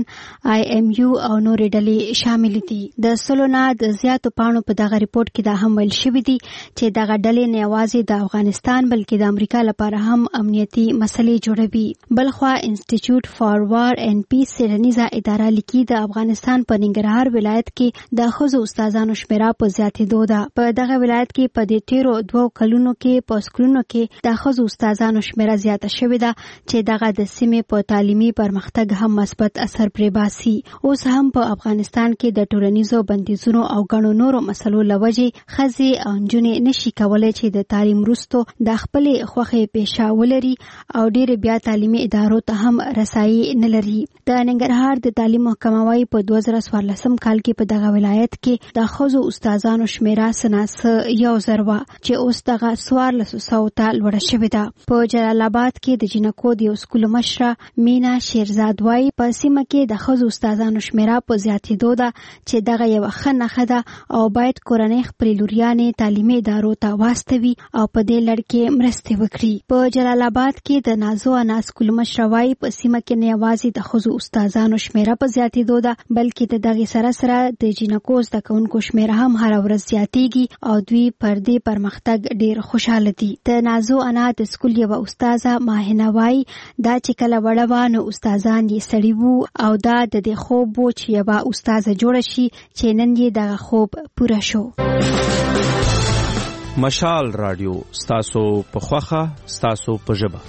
IMU او نور ډلې شامل دي. د سلونه د زیاتو پاڼو په دغه ریپورت کې دا هم ویل شوي دي چې دغه ډلې نه یوازې د افغانستان بلکې د امریکا لپاره هم امنیتي مسلې جوړوي. بلخوا انسټیټیوټ فار وار اینڈ پیس څېړنیزه اداره لیکي د افغانستان په ننګرهار ولایت کې د ښځو استادانو شمیره په زیاتېدو ده. په دغه ولایت کې په دې تیرو 2 کلونو کې په سکولونو کې د ښځو استادانو شمیره زیاته شوې ده چې دغه د سیمې په تعلیمي پرمختګ هم مثبت اثر پرې باسي. اوس هم په افغانستان کې د ټولنیزو بندیزونو او غنو نورو مسلو لوجې ښځې او نجونې نشي کولای چې د تعلیم وروسته د خپلې خوښې پیشه ولري او ډېر بیا تعلیمي ادارو ته هم رسایي نه لري. د ننګرهار د تعلیم محکمه وايي په 2014 کال کې په دغه ولایت کې د ښځو استادانو شمیره سناسه 1000 وه چې اوس دغه 1400 ته لوړه شوې ده. په جلال آباد کې د جنکو د یو سکول مشره مینا شیرزاد وايي په سیمه کې د ښځو استادانو شمیره په زیاتېدو ده چې دغه یو ښه نښه ده او باید کورنۍ خپلې لوریانې تعلیمي ادارو ته واستوي او په دې لړ کې مرستې وکړي. په جلال آباد کې د نازو انا سکول مشره وايي په سیمه کې نه یوازې د ښځو استادانو شمیره په زیاتېدو ده بلکې د دغې سره سره د جنکو زده کوونکو شمیره هم هره ورځ زیاتېږي او دوی پر دې پرمختګ ډېر خوشحاله دي. د نازو انا د سکول یوه استاده ماهنه وايي دا چې کله وړه وه نو استادان یې سړي وو او دا د دې خوب و چې یوه استاده جوړه شي چې نن یې دغه خوب پوره شو. مشال رادیو ستاسو په خوخه ستاسو په ژبه.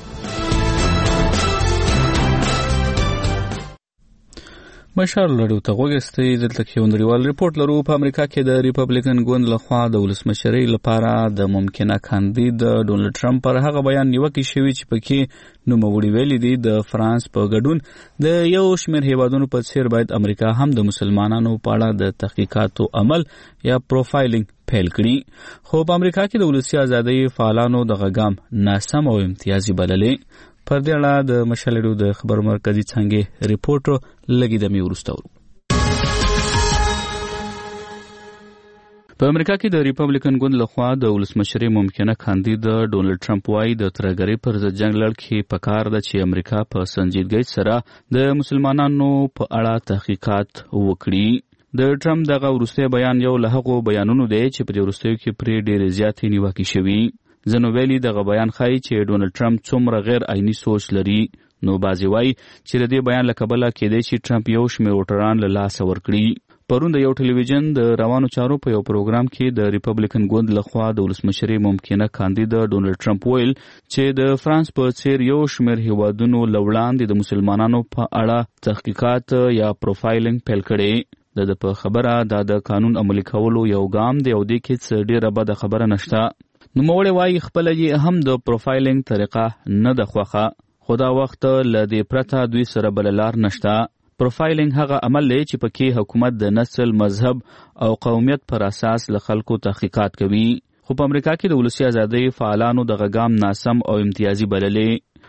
مشال رادیو ته وګورئ. دلته کې یو نړیوال ریپورت لرو. په امریکا کې د ریپبلیکن ګوند لخوا د ولسمشرۍ لپاره د ممکنه کاندید ډونلډ ټرمپ پر هغه بیان نیوکې شوي چې پکې نوموړي ویلي دي د فرانس په ګډون د یو شمېر هیوادونو په څیر باید امریکا هم د مسلمانانو په اړه د تحقیقاتو عمل یا پروفایلینګ پیل کړي. خو په امریکا کې د ولسي ازادۍ فعالانو دغه ګام ناسم او امتیازي بللې. پر دې اړه د مشال رادیو د خبر مرکزي څانګې ریپورټ لګي د میورستاو. په امریکا کې د ریپبلیکن ګوند لخوا د ولسمشرۍ ممکنه کاندید ډونلډ ټرمپ وايي د ترهګرۍ پر ضد جنگ لړ کې پکار ده چې امریکا په سنجیدګۍ سره د مسلمانانو په اړه تحقیقات وکړي. د ټرمپ دغه وروستی بیان یو له هغو بیانونو دی چې په دې وروستیو کې پرې ډېرې زیاتې نیوکې شوي. ځینو ویلي دغه بیان ښایي چې ډونلډ ټرمپ څومره غیر عیني سوچ لري. نو بعضې وایي چې د دې بیان له کبله کېدای شي ټرمپ یو شمېر ووټران له لاسه ورکړي. پرون د یو ټلویزیون د روانو چارو په یو پروګرام کې د ریپبلیکن ګوند لخوا د ولسمشرۍ ممکنه کاندید ډونلډ ټرمپ ویل چې د فرانس په څیر یو شمېر هیوادونو له وړاندې د مسلمانانو په اړه تحقیقات یا پروفایلینګ پیل کړي. د په خبره دا د قانون عملي کولو یو ګام دی او دې کې څه ډېره بده خبره نشته. نوموړی وایي خپله یې هم د پروفایلینګ طریقه نه ده خوښه، خو دا وخت له دې پرته دوی سره بله لار نشته. پروفایلینګ هغه عمل دی چې پکې حکومت د نسل، مذهب او قومیت پر اساس له خلکو تحقیقات کوي. خو په امریکا کې د ولسي ازادۍ فعالانو دغه ګام ناسم او امتیازي بللې.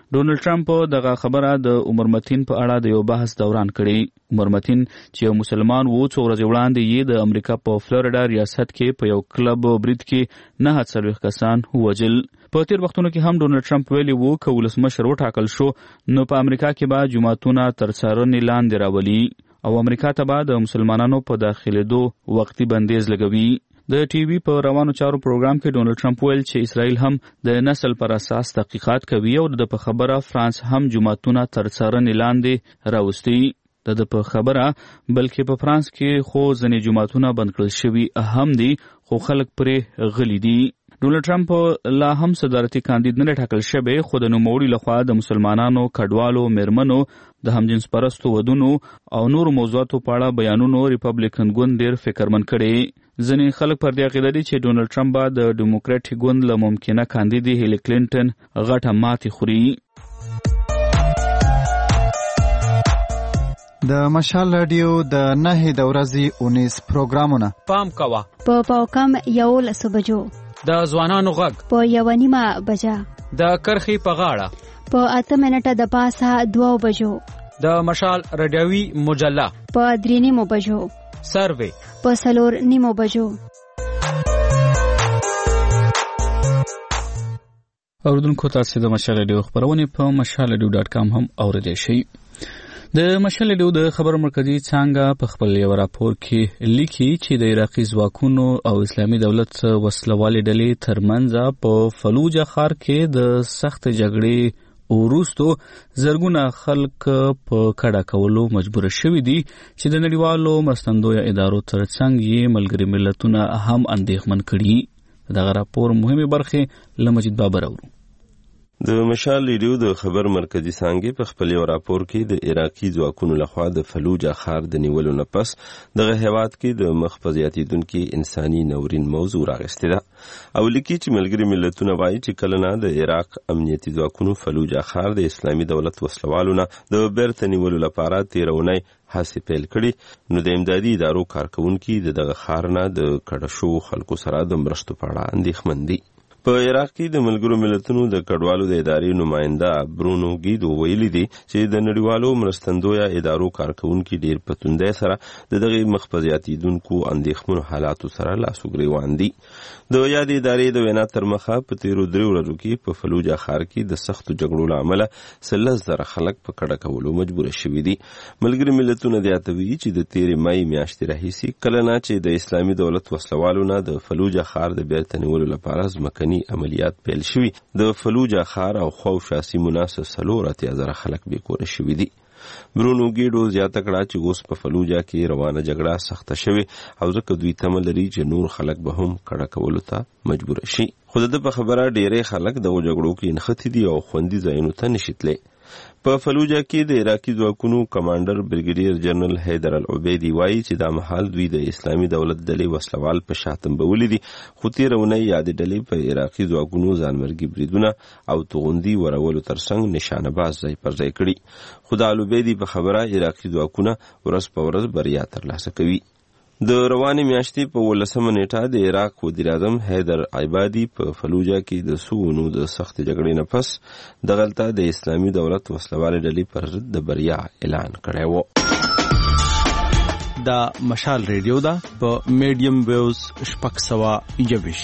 ډونلډ ټرمپ دغه خبره د عمر متین په اړه د یو بحث دوران کړي. عمر متین چې یو مسلمان وو څو ورځې وړاندې یې د امریکا په فلوریډا ریاست کې په یو کلب برید کې 49 کسان ووژل. په تیر وختونو کې هم ډونلډ ټرمپ ویلي وو که ولسمشر وټاکل شو نو په امریکا کې به جماعتونه تر څارنې لاندې راولي او امریکا ته به د مسلمانانو په داخلېدو وقتي بندیز لګوي. د ټي وي په روانو چارو پروګرام کې ډونلډ ټرمپ ویل چې اسرائیل هم د نسل پر اساس تحقیقات کوي او د په خبره فرانس هم جماعتونه تر څارنې لاندې راوستي. د په خبره بلکې په فرانس کې خو ځینې جماعتونه بند کړل شوي هم دي خو خلک پرې غلي دي. ډونلډ ټرمپ لا هم صدارتي کاندید نه ټاکل شوی خو د نوموړي لخوا د مسلمانانو کډوالو میرمنو د همجنس پرستو ودونو او نورو موضوعاتو په اړه بیانونو ریپبلیکن ګوند ډیر فکرمن کړي. ځینې خلک پر دې عقیده دي چې ډونلډ ټرمپ به د ډیموکراټیک ګوند له ممکنه کاندید هیلي کلینټن غټه ماتې خوري. د مشال رادیو د 9 د ورځې 19 پروګرامونه پام کوه په پاوکم 11 بجو د ځوانانو غږ په 1:30 بجا د کرخي په غاړه په 8 منټه د پاسه 2 بجو د مشال رادیوي مجله په 3:30 بجو سروي په 4:30 بجو. اوردونکو تاسو د مشال رادیو خبرونه په mashalradio.com هم اوریدئ شئ. د مشال رادیو د خبر مرکزی څنګه په خپل یو راپور کې لیکي چې د عراقي ځواکونو او اسلامي دولت وسلوالې ډلې ترمنځ په فلوجه ښار کې د سخت جګړې وروسته زرګونه خلک په کډه کولو مجبور شوي دي چې د نړیوالو مرستندویه ادارو ترڅنګ یې ملګري ملتونه هم اندېښمن کړي. دغه راپور مهمه برخه لمجید بابر اورو. د مشال رادیو د خبر مرکزی څنګه په خپل یو راپور کې د عراقي ځواکونو لخوا د فلوجه ښار د نیولو نه پس دغه هیواد کې د مخ په زیاتیدونکو انساني ناورین موضوع راغسته ده او لیکي چې ملګري ملتونه وایي چې کله نه د عراق امنیتي ځواکونو فلوجه ښار د اسلامي دولت وسلوالو نه د بیرته نیولو لپاره تیرونی هڅې پیل کړي نو د امدادي ادارو کارکونکو دغه ښار نه د کډه شو خلکو سره د مرستو په اړه اندېښمن دي. په عراق کې د ملګرو ملتونو د کډوالو د ادارې نماینده برونو ګیدو ویلي دي چې د نړیوالو مرستندویه ادارو کارکونکو ډیر په توندۍ سره دغه مخ په زیاتیدونکو اندېښمنو حالاتو سره لاس وګریوان دي. د یاد ادارې د وینا تر مخه په تیرو 3 ورځو کې په فلوجه ښار کې د سختو جګړو له امله 13,000 خلک په کډه کولو مجبور شوي دي. ملګري ملتونه زیاتوي چې د تیرې مای میاشتې راهیسې کله نه چې د اسلامي دولت وسلوالو نه د فلوجه ښار د بیرته نیولو لپاره ځمکني عملیات پیل شوي د فلوجه ښار او خوشا سیمونه 40,000 خلک بې کوره شوي دي. برونو ګیډو زیاته کړه چې اوس په فلوجه کې روانه جګړه سخته شوې او ځکه دوی تمه لري چې نور خلک به هم کډه کولو ته مجبور شي. خو د په خبره ډېرې خلک د جګړو کې نښتي دي او خوندي ځایونو ته نشي تللی. په فلوجه کې د عراقي ځواکونو کمانډر بریګیډیر جنرال حیدر العبیدي وایي چې دا مهال دوی د اسلامي دولت ډلې وسلوال په شاتم بولې دي خو تیرونه یاد ډلې په عراقي ځواکونو ځانمرګي بریدونه او توغندي ورولو ترڅنګ نشانه باز ځای پر ځای کړي. خو د العبیدي په خبره عراقي ځواکونه ورځ په ورځ بریا ترلاسه کوي. د روانې میاشتې په 18 نیټه د عراق وزیر اعظم حیدر عبادي په فلوجه کې د سونو د سخت جګړې نه پس دغلته د اسلامي دولت وسلوالې ډلې پر ضد د بریا اعلان کړی و. دا مشال ریډیو ده په میډیم ویوز 621.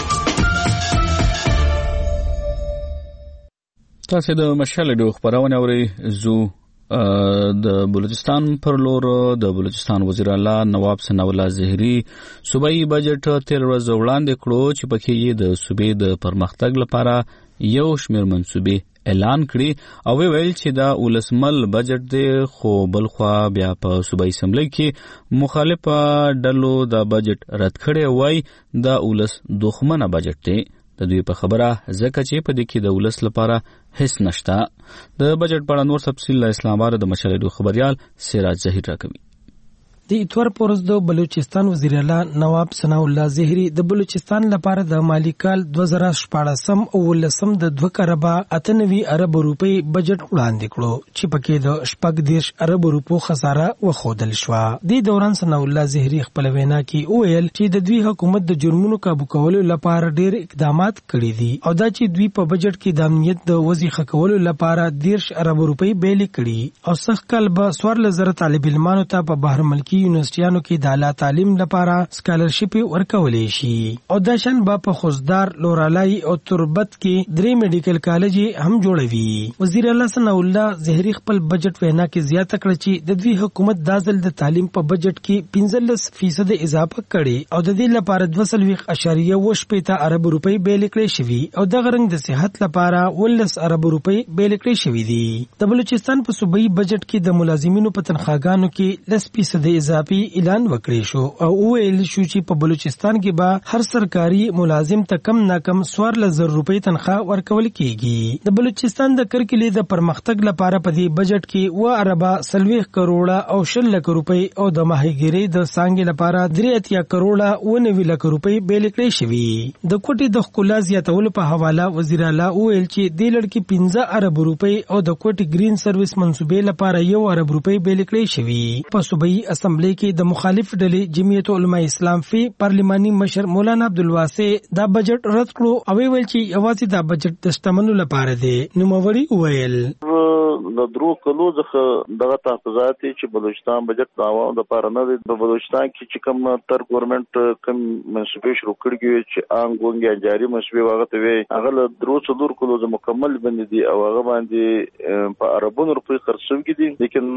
تاسو د مشال ریډیو خبرونه اورئ. زو د بلوچستان پر لور د بلوچستان وزیر اعلی نواب ثناء الله زهري صوبایي بجټ تیر ورځ وړاندې کړو چې پکې یې د صوبې د پرمختګ لپاره یو شمېر منصوبې اعلان کړي او ویل چې دا ولسمل بجټ دی خو بلخوا بیا په صوبایي اسمبلی کې مخالفه ډلو دا بجټ رد کړی وای دا ولس دښمنه بجټ دی. د دوی په خبره ځکه چې په دې کې د ولس لپاره هیڅ نشته. د بجټ په اړه نور تفصیل له اسلام آباد د مشال رادیو خبريال سراج ظهیر راکوي. د اتوار پورز د بلوچستان وزیر اعلی نواب ثناء الله زهري د بلوچستان لپاره د مالی کال 2014 او 2015 د 2 کروڑ 98 ارب روپۍ بجټ وړاندې کړو چې پکې د 14 ارب روپو خساره وخودل شو. د دوران ثناء الله زهري خپل وینا کې وویل چې د دوی حکومت د جرمونو قابو کولو لپاره ډېر اقدامات کړي دي او دا چې دوی په بجټ کې د امنیت د وظیفه کولو لپاره 10 ارب روپۍ بیل کړي او سخت کال به 14,000 طالب علمانو ته په بهر ملکی یونیورسيټیانو کې د اعلی تعلیم لپاره سکالرشپ ورکولې شي او د شان با په خوزدار لورالای او تربت کې 3 میډیکل کالج هم جوړوي. وزیر اعلی ثناء الله زهري خپل بجټ وینا کې زیاته کړ چې د دوی حکومت د ځل د تعلیم په بجټ کې 15% اضافه کړي او د دې لپاره 2.8 ارب روپۍ بیل کړې شوی او د غرنګ د صحت لپاره 19 ارب روپۍ بیل کړې شوی دي. د بلوچستان په صوبایي بجټ کې د ملازمینو په تنخواګانو کې 10% اضافي اعلان وکړی شو او ویل شو چې په بلوچستان کې به هر سرکاري ملازم ته کم نه کم 14,000 روپۍ تنخواه ورکول کیږي. د بلوچستان د کرکلې د پرمختګ لپاره په دې بجټ کې 1 ارب 40 کروڑ او 10 لک روپۍ او د ماهیګیري د څانګې لپاره 3 کروڑ 19 لک روپۍ بیل کړې شوی. د کوټې د خلا زیاتولو په حواله وزیر اعلی ویل چې د لړکی 15 ارب روپۍ او د کوټې گرین سرویس منصوبې لپاره 1 ارب روپۍ بیل کړې شوی. په صوبایي اسمبلی کې د مخالف ډلې جمعیت علماء اسلام فی پارلیماني مشر مولانا عبدالواسع دا بجټ رد کړو او ویل چې یوازې دا بجټ د شتمنو لپاره دی. نوموړي ویل د درو کلو څخه دغه تحفظات چې بلوچستان بجټ د عوامو لپاره نه دی. د بلوچستان کې چې کوم تر ګورنمنت کوم منصوبې شروع کړي چې انګونګ جاری منصوبې واغ ته وي هغه له درو څلور کلو د مکمل باندې دي او هغه باندې په اربونو روپۍ خرڅ شوی دي لیکن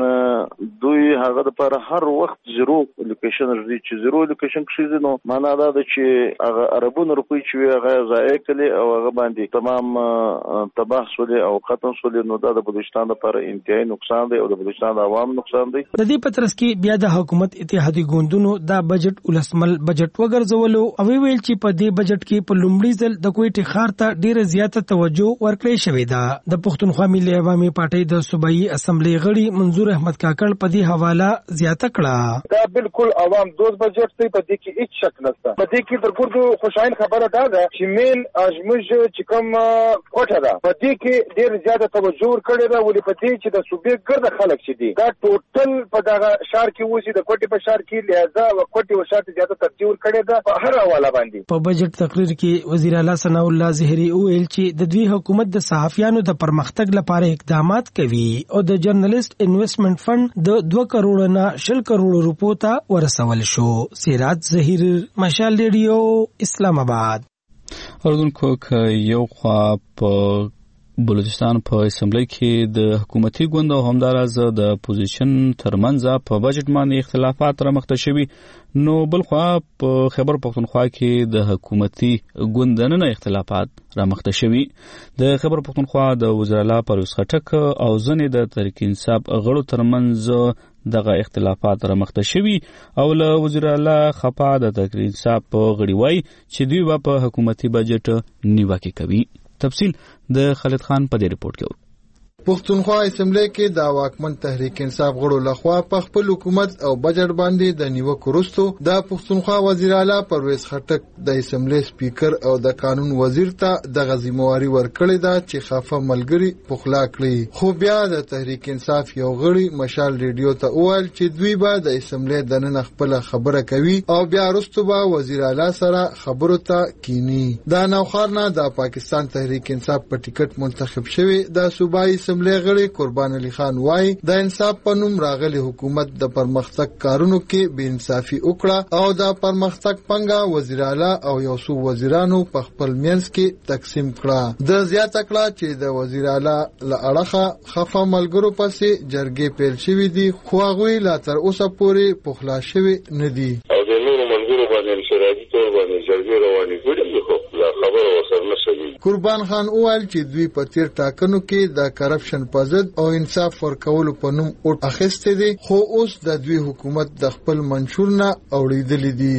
دوی هغه لپاره هر وخت زیرو لوکیشن لري چې زیرو لوکیشن کشي نو معنا دا ده چې هغه اربونو روپۍ چې هغه ضایع کړي او هغه باندې تمام تباہ شول او ختم شول نو دا د بلوچستان لپاره انتهایی نقصان دی او د بلوچستان د عوام نقصان دی. د دې پترس کې بیا د حکومت اتحادی ګوندونو دا بجټ ولسمل بجټ وګرځولو او ویل چې په دې بجټ کې په لومړي ځل د کوټې ښار ته ډیره زیاته توجه ورکړې شوې ده. د پښتونخوا ملي عوامي پارټۍ د صوبایي اسمبلی غړي منظور احمد کاکړ په دې حواله زیاته کړه دا بالکل عوام دوست بجټ دی په دې کې هیڅ شک نشته. په دې کې د ګوردو خوشاین خبره ده چې مین ازمج چې کوم کوټه ده په دې کې ډیر زیاته توجه ورکړې ده ولې په دې چې د صوبې ګرد خلک چې دي دا ټوټل په دغه شهر کې وسی د کوټې په شهر کې لہذا کوټې او شهر ته زیاته ترجیح ورکړې ده په هر حواله باندې. په بجټ تقریر کې وزیر اعلی ثناء الله زهري ویل چې د دوی حکومت د صحافیانو د پرمختګ لپاره اقدامات کوي او د جرنالست انویسټمنټ فند د 2 کروڑ نه 10 کروڑ روپو ته ورسول شو. سراج ظهیر مشال ریډیو اسلام آباد. اردوونکو یو خوا په بلوچستان په اسمبلی کې د حکومتي ګوند او همدارز د اپوزیشن ترمنځ په بجټ باندې اختلافات رامخته شوي نو بلخوا په خیبر پختونخوا کې د حکومتي ګوند دننه اختلافات رامخته شوي. د خیبر پختونخوا د وزیر اعلی پرویز خټک او ځنې د تحریک انصاف غړو ترمنځ دغه اختلافات رامخته شوي او له وزیر اعلی خپا د تحریک انصاف غړي وایي چې دوی په حکومتي بجټ نیوکه کوي. تفصیل د خالد خان په دې ریپورت کې. پښتونخوا اسمبلی کې د واکمن تحریک انصاف غړو لخوا په خپل حکومت او بجټ باندې د نیوکو وروسته د پښتونخوا وزیر اعلی پرویز خټک د اسمبلی سپیکر او د قانون وزیر ته د غزیمواري ورکړی دا چې خافه ملګری پخلا کړی. خو بیا د تحریک انصاف یو غړي مشال ریډیو ته وویل چې دوی به د اسمبلی دننه خپل خبره کوي او بیا وروسته به وزیر اعلی سره خبرو ته کینی. دا نوخارنه د پاکستان تحریک انصاف په ټیکټ منتخب شوی د صوبایي اسمبلی غړي قربان علي خان وای د انصاف په نوم راغلي حکومت د پرمختګ کارونو کې بے انصافي وکړه او د پرمختګ پنګه وزیر اعلی او یو څو وزیرانو په خپل مینس کې تقسیم کړه. د زیاته کړه چې د وزیر اعلی له اړخه خفه ملګرو پسې جرګې پیل شوې دي خو هغوی لا تر اوسه پورې پخلا شوي نه دي او د نورو ملګرو باندې انفرادي تور باندې جرګې روانې کړي خو لا خبره ورسره نشوي. قربان خان وویل چې دوی په تیر ټاکنو کې د کرپشن په ضد او انصاف ورکولو په نوم اوټ اخیستې دي خو اوس د دوی حکومت د خپل منشور نه اوړېدلې دي.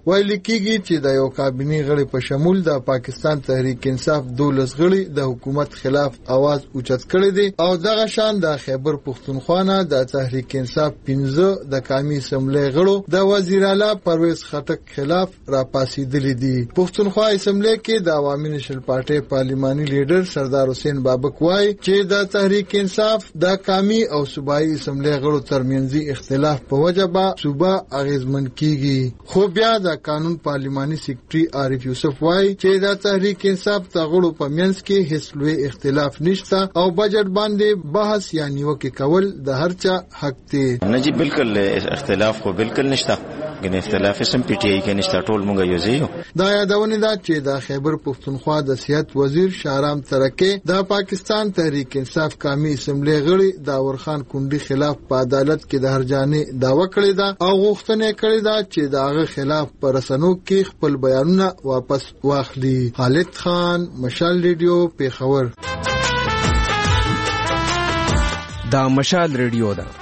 ویل کېږي چې د یو کابینه غړي په شمول د پاکستان تحریک انصاف 12 غړي د حکومت خلاف आवाज اوچت کړی دي او دغه شان د خیبر پختونخوا نه د تحریک انصاف 15 د قومي اسمبلی غړو د وزیر اعلی پرویز خټک خلاف راپاسېدلي دي. پختونخوا اسمبلی کې د عوامي نېشنل پارټي پارلماني لیډر سردار حسین بابک وایي چې د تحریک انصاف د قومي او صوبایي اسمبلی غړو ترمنځي اختلاف په وجه به صوبه اغیزمن کیږي. خو بیا د قانون پارلماني سیکریټري عارف یوسف وایي چې د تحریک انصاف د غړو په منځ کې هیڅ لوی اختلاف نشته او بجټ باندې بحث یا نیوکه کول د هر چا حق دی. نه جی بالکل اختلاف خو بالکل نشته، ګنې اختلاف سم پی ټی آی کې نشته، ټول مونږ یو ځای یو. دا یادونه ده چې د خیبر پختونخوا د صحت وزیر شهرام ترکي د پاکستان تحریک انصاف قومي اسمبلی غړي داور خان کونډي خلاف په عدالت کې د هرجانې دعوه کړې ده او غوښتنه کړې ده چې داغه خلاف پر رسنو کې خپل بیانونه واپس واخلي. خالد خان، مشال ریډیو، پیښور. دا مشال ریډیو ده.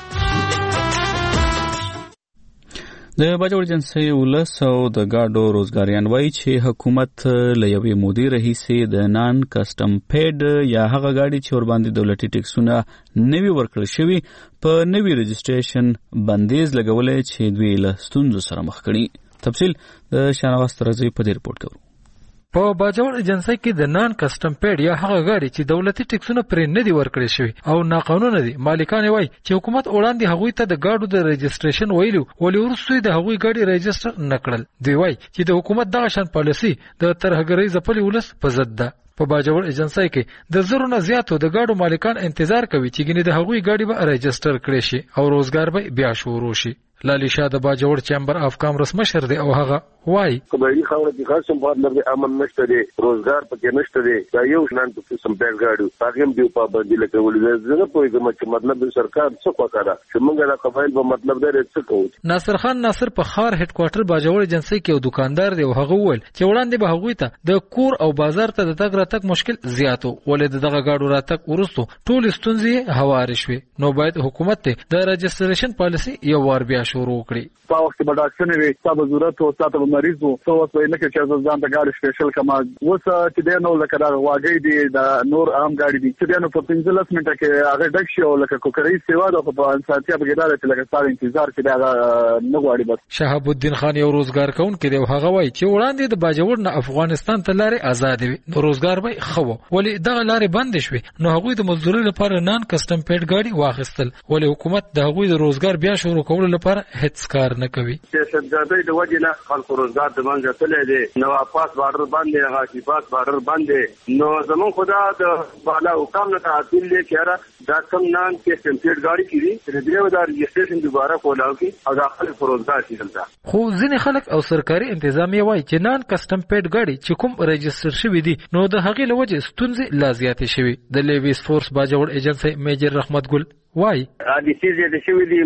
د باجوړ جنسي ولس او د ګاډو روزګاریان وایي چې حکومت له یوې مودې راهیسې د نان کسټم پیډ یا هغه ګاډي چې ورباندې دولتي ټیکسونه نوي ورکړل شوي په نوي رجسټریشن بندیز لګولی چې دوی له ستونزو سره مخ کړي. تفصیل د شانواز ترزی په دې رپورټ کې. په باجوړ ایجنسی کې د نان کسټم پیډ یا هغه غاډي چې دولتي ټیکسونه پرې نه دي ورکړل شوي او ناقانونه دي، مالکان وایي چې حکومت وړاندې هغوی ته د ګاډو د رجسټریشن ویلو ولې وروسته د هغوی ګاډي رجسټر نه کړل. دوی وایي چې د حکومت دغه شان پالیسي د ترهګرۍ ځپلي ولس په ضد ده. په باجوړ ایجنسی کې د زرو نه زیاتو د ګاډو مالکان انتظار کوي چې ګنې د هغوی ګاډي به رجسټر کړي شي او روزګار به بیا شروع شي. لالی شاه د باجوړ چیمبر اف کامرس مشر دی او هغه وایي کبایي خاوره کې خاصم پارتنر دی، امن نشته دی، روزګار پکې نشته دی. دا یو شنان په قسم پیل ګاډو هغه هم دی په باندې لکه ولې زه پوهیږم چې مطلب د سرکار څه وکړه چې موږ دا قبایل په مطلب دی څه کوو. ناصر خان ناصر په خار هډ کوارټر باجوړ ایجنسی کې یو دکاندار دی او هغه وویل چې وړاندې به هغوی ته د کور او بازار ته د تګ راتګ مشکل زیاتو، ولې دغه ګاډو راتګ ورستو ټول ستونزې هوارې شوې. نو باید حکومت ته د رجسټریشن پالیسي یو وار بیا شروع کړي. په وخت کې بډاکشن وي، تاسو ضرورت او تاسو مریض وو، څو وخت نه کې چې ځان ته ګاډي سپیشل کما وس چې د نو لکه دا واګي دي د نور عام ګاډي دي چې نو په 15 منټه کې هغه ډک شي او لکه کوکري سیوا د په انسانتیا بګیدار چې لکه سار انتظار کې دا نه غواړي. بس شهاب الدین خان یو روزګار کون کې دی، هغه وایي چې وړاندې د باجوړ نه افغانستان ته لارې آزاد وي، نو روزګار به خو ولی دغه لارې بند شوي، نو هغوی د مزدوري لپاره نان کسټم پیډ ګاډي واخیستل، ولی حکومت د هغوی د روزګار بیا شروع کولو لپاره هیڅ کار نه کوي. سیاستګردۍ د وجې نه خلکو روزګار د منځه تللی دی، نو پاس بارډر باندې هغه پاس بارډر باندې نو زمون خدا د بالا حکام نه تعطیل دی چې دا کم نان کې سمپلیټ ګاډي کیږي چې دغه د رجسټریشن دوباره کولاو کی او داخل روزګار شي دلته. خو ځینې خلک او سرکاري انتظامیه وایي چې نان کسټم پیډ ګاډي چې کوم رجسټر شوی دي نو د هغې له وجې ستونزې لا زیاتې شوي. د لیویس فورس باجوړ ایجنسی میجر رحمت ګل وای د سیزه د شوی دی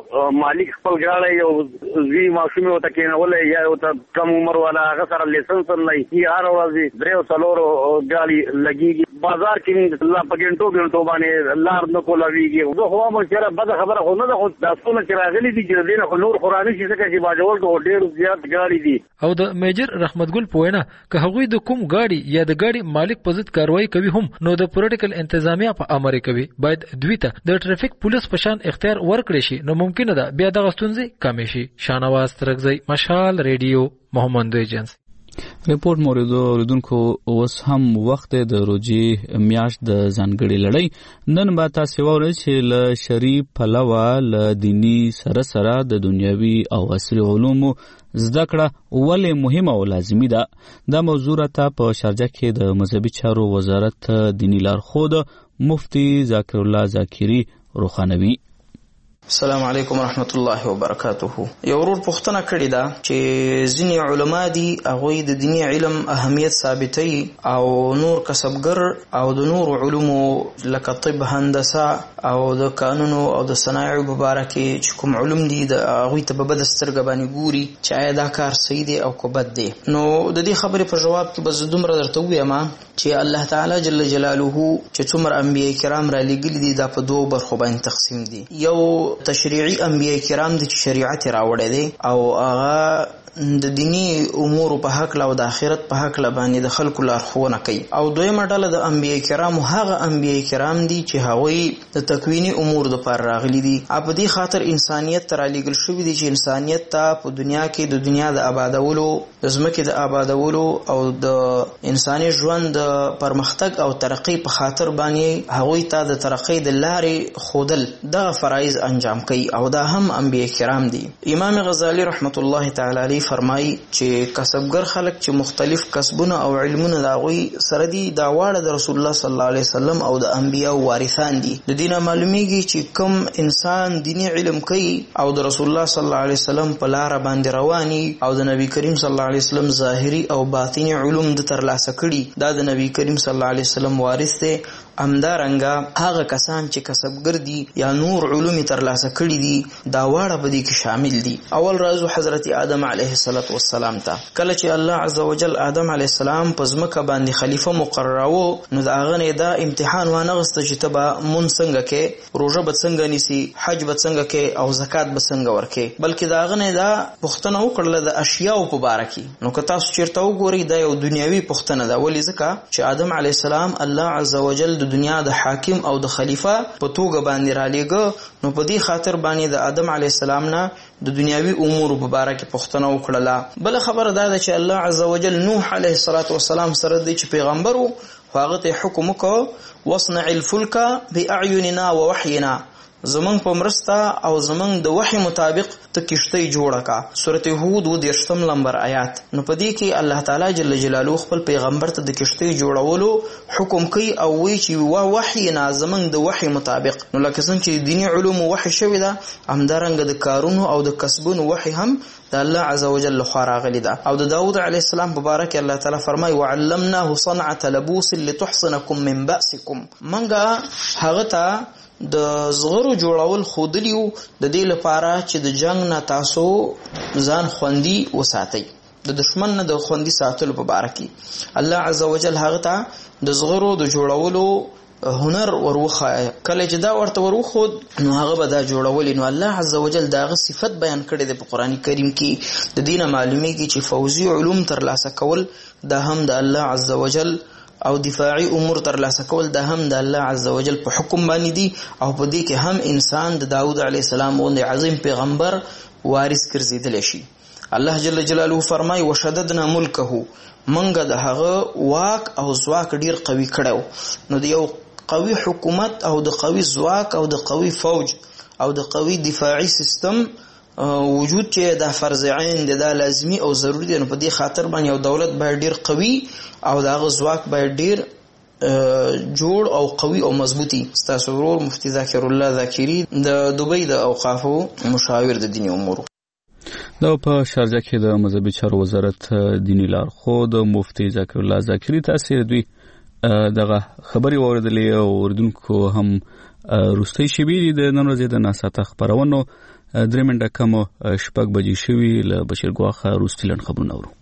مالک خپل غاړه یو زی ماشومه وته کېنولې یا او کم عمر والا هغه سره لیسنس نه لري، هر ورځ درو څلورو غاړي لګيږي بازار کې لا پګنټو باندې لار نه کولاویږي. زه خو ما سره بده خبره خو نه ده، خو د څونه چې راغلي دي چې دینه نور قرآني شي څخه چې باجوړ ته ډېر زیات غاړي دي. او د میجر رحمت ګل پوینه که هغوی د کوم غاړي یا د غاړي مالک په ضد کاروایی کوي هم نو د پولیټیکل انتظامیه په امر کوي باید دوی ته د ټریفیک پولیس په شان اختیار ورکړي شي، نو ممکنه ده بیا دغه ستونزې کمې شي. شانواز ترکزی، مشال ریډیو، محمد ایجنسی. ریپورت موریدونکو اوس هم وخت د روجي میاشت د ځانګړي لړۍ نن به تاسو وورئ چې له شرعي پلوه له دیني سره سره د دنیوي او عصري علومو زده کړه ولې مهمه او لازمي ده. دا موضوع راته په شارجه کې د مذهبي چارو وزارت دیني لارښود مفتی ذاکر الله ذاکری روخانوي. السلام علیکم ورحمت الله وبرکاته. یو ورور پوښتنه کړې ده چې ځینې علما دي هغوی د دیني علم اهمیت ثابتوي او نور کسبګر او د نور علومو لکه طب، هندسه او د قانونو او د صنایعو په باره کې چې کوم علوم دي د هغوی ته په بده سترګه باندې ګوري چې آیا دا کار صحیح دی او که بد دی. نو د دې خبرې په جواب کې به زه دومره درته ووایم چې الله تعالی جل جلاله چې څومره انبیاء کرام را لېږلي دي دا په دوو برخو باندې تقسیم دي. یو تشریعي انبیاء کرام دي چې شریعت راوړی دی او هغه د دینی امور په حق او د آخرت په حق باندې د خلکو لارښوونه کوي. او دویمه ډله د انبیای کرامو هغه انبیای کرام دي چې هغوی د تکوینی امور د پر راغلي دي. په دې خاطر انسانیت ته رالیږل شوي دي چې انسانیت ته په دنیا کې د دنیا د آبادولو، د ځمکې د آبادولو او د انساني ژوند د پرمختګ او ترقی په خاطر باندې هغوی ته د ترقی د لارې خودل دغه فرایض انجام کوي او دا هم انبیای کرام دي. امام غزالی رحمت الله تعالی علیه فرمایي چې کسبګر خلک چې مختلف کسبونه او علمونه د هغوی سره دي دا واړه د رسول الله صلی الله علیه وسلم او د انبیاء وارثان دي. د دینه معلومیږي چې کوم انسان دینی علم کوي او د رسول الله صلی الله علیه وسلم په لار باندې رواني او د نبی کریم صلی الله علیه وسلم ظاهری او باطنی علوم د ترلاسه کړي دا د نبی کریم صلی الله علیه وسلم وارث دی. همدارنګه هغه کسان چې کسبګر دي یا نور علوم ترلاسه کړي دي دا واړه په دې کې شامل دي. اول راځو حضرت آدم علیه السلام ته. کله چې الله عزوجل آدم علیه السلام په ځمکه باندې خلیفہ مقرراوه نو دا هغه دا امتحان وانغسته چې تبا مون څنګه کې، روزه به څنګه نیسي، حج به څنګه کې او زکات به څنګه ورکې، بلکې دا هغه دا پوښتنه وکړله د اشیاء په باره کې. نو که تاسو چیرته وګورئ دا یو دنیوي پوښتنه ده. ولې ځکه چې آدم علیه السلام الله عزوجل د دنیا د حاکم او د خلیفہ په توګه باندې را لېږه، نو په دې خاطر باندې د آدم علیه السلام نه د دنیاوي امور په باره کې پوښتنه وکړله. بل خبره دا ده چې الله عزوجل نوح علیه السلام سره دی چې پیغمبر و هغه ته حکم وکړ واصنع الفلک باعیننا ووحینا، زمون په مرسته او زمون د وحی مطابق ته کشته جوړه کا. سورته هود 20 نمبر آیات. نو په دې کې الله تعالی جل جلاله خپل پیغمبر ته د کشته جوړولو حکم کوي او وی چې وحی نازمن د وحی مطابق. نو لکه څنګه چې دینی علوم وحی شوی دا همدارنګه د کارونو او د کسبونو وحی هم د الله عزوجل لخوا راغلی ده. او د داوود علیه السلام په باره کې الله تعالی فرمایي وعلمناه صنعة لبوس لتحصنكم من بأسكم. منګه هغه ته د زغرو جوړول خودلیو د دې لپاره چې د جنگ نه تاسو ځان خوندي وساتئ، د دشمن نه د خوندي ساتلو په باره کې الله عزوجل هغه ته د زغرو د جوړولو هنر وروخه. کله چې دا ورته وروخود نو هغه به دا جوړولې. نو الله عزوجل داغه صفت بیان کړی دی په قرآن کریم کې. د دینه معلومیږي چې فوزي علوم ترلاسه کول دا هم د الله عزوجل او دفاعي امور ترلاسه کول دا هم د الله عزوجل په حکم باندې دي. او په دې کې هم انسان د داوود علیه السلام غوندې عظیم پیغمبر وارث ګرځیدلی شي. الله جل جلاله فرمای وشددنا ملکه، منګه د هغه واک او ځواک ډیر قوي کړو. نو د یو قوي حکومت او د قوي ځواک او د قوي فوج او د قوي دفاعي سیستم وجود چې دا فرض عین دی، دا لازمی او ضروری دی. نو په دې خاطر باندې یو دولت باید ډیر قوي او دا ځواک باید ډیر جوړ او قوي او مضبوطی. ستاسو ورور مفتی ذاکر الله ذاکری د دوبۍ د اوقافو مشاور د دینی امور. دا په شارجه کې د مذهبي چارو وزارت دینی لارښود مفتی ذاکر الله ذاکری تاثیر دوی دغه خبري اوریدلې او اردوونکو هم روستي شوی د نن ورځې د ناساته خبرونو درې منډه کم شپږ بجې شوي له بشیر ګواخه روستي لنډ خبرونه اورو.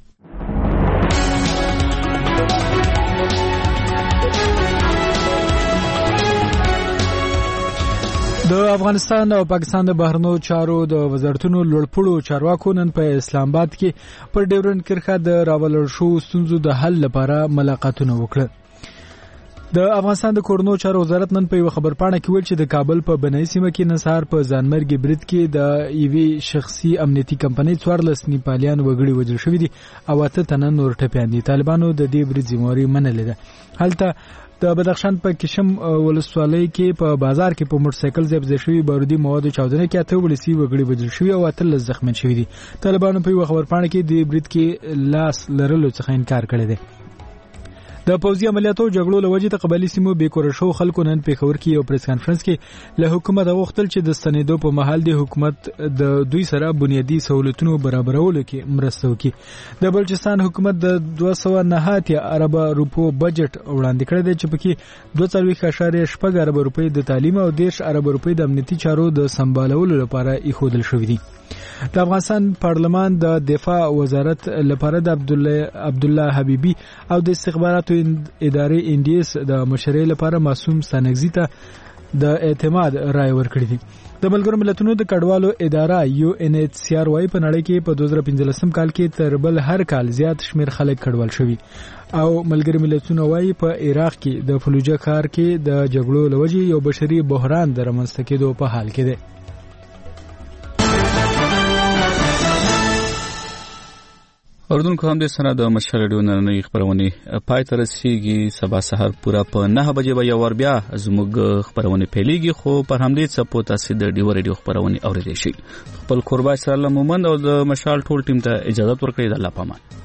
د افغانستان او پاکستان د بهرنیو چارو د وزارتونو لوړپوړو چارواکو نن په اسلام آباد کې پر ډیورنډ کرښه د راولل شو ستونزو د حل لپاره ملاقاتونه وکړل. د افغانستان د کورونو چارو وزارت نن په یو خبرپاڼه کې ویل چې د کابل په بنای سیمه کې نصار په ځانمرګي برید کې د ایوي شخصي امنیتي کمپنۍ 14 نیپالیان وګړي وژل شوي دي او 8 تنه نور ټپیان دي. طالبانو د دې برید ذمہواری منلې ده. هلته د بدخشان په کشم ولسوالۍ کې په بازار کې په موټر سایکل ځای شوی بارودي مواد چاودنه کې 8 ولسی وګړي وژل شوي او 13 زخمی شوي دي. طالبانو په یو خبرپاڼه کې د برید کې لاس لرلو څخه انکار کړی دی. د پوځي عملیاتو جګړو لوجې د قبایلی سیمو بیکور شو خلکو نن پیښور کې یو پریس کانفرنس کې له حکومت غوښتل چې د ستنېدو په محل د حکومت د دوی سره بنیادی سہولتونو برابرولو کې مرسته وکړي. د بلوچستان حکومت د 209 ارب روپو بجټ وړاندې کړی دی چې پکې 2.8 ارب روپۍ د تعلیم او 10 ارب روپۍ د امنیتي چارو د سمبالولو لپاره ایښودل شوې دي. د افغانستان پارلمان د دفاع وزارت لپاره د عبد الله حبیبی او د استخباراتو ادارې NDS د مشرۍ لپاره معصوم سانګزی ته د اعتماد رائے ورکړي دي. د ملګرو ملتونو د کډوالو اداره UNHCR وايي په نړۍ کې په 2015 کال کې تر بل هر کال زیات شمیر خلک کډوال شوي او ملګرو ملتونو وايي په عراق کې د فلوجه ښار کې د جګړو لوجې یو بشري بحران د رامنځته کېدو په حال کې دی. اوردونکو هم د سره د مشال ریډیو نننۍ خبرونه پای ته رسیږي. سبا سحر پورا په 9 بجې به یو ور بیا زموږ خبرونه پیلېږي، خو پر همدې څپو تاسو د ډیو ریډیو خبرونه اوریدئ شئ. خپل قربا سره مومند او د مشال ټول ټیم ته اجازه ورکړئ. د الله پامان.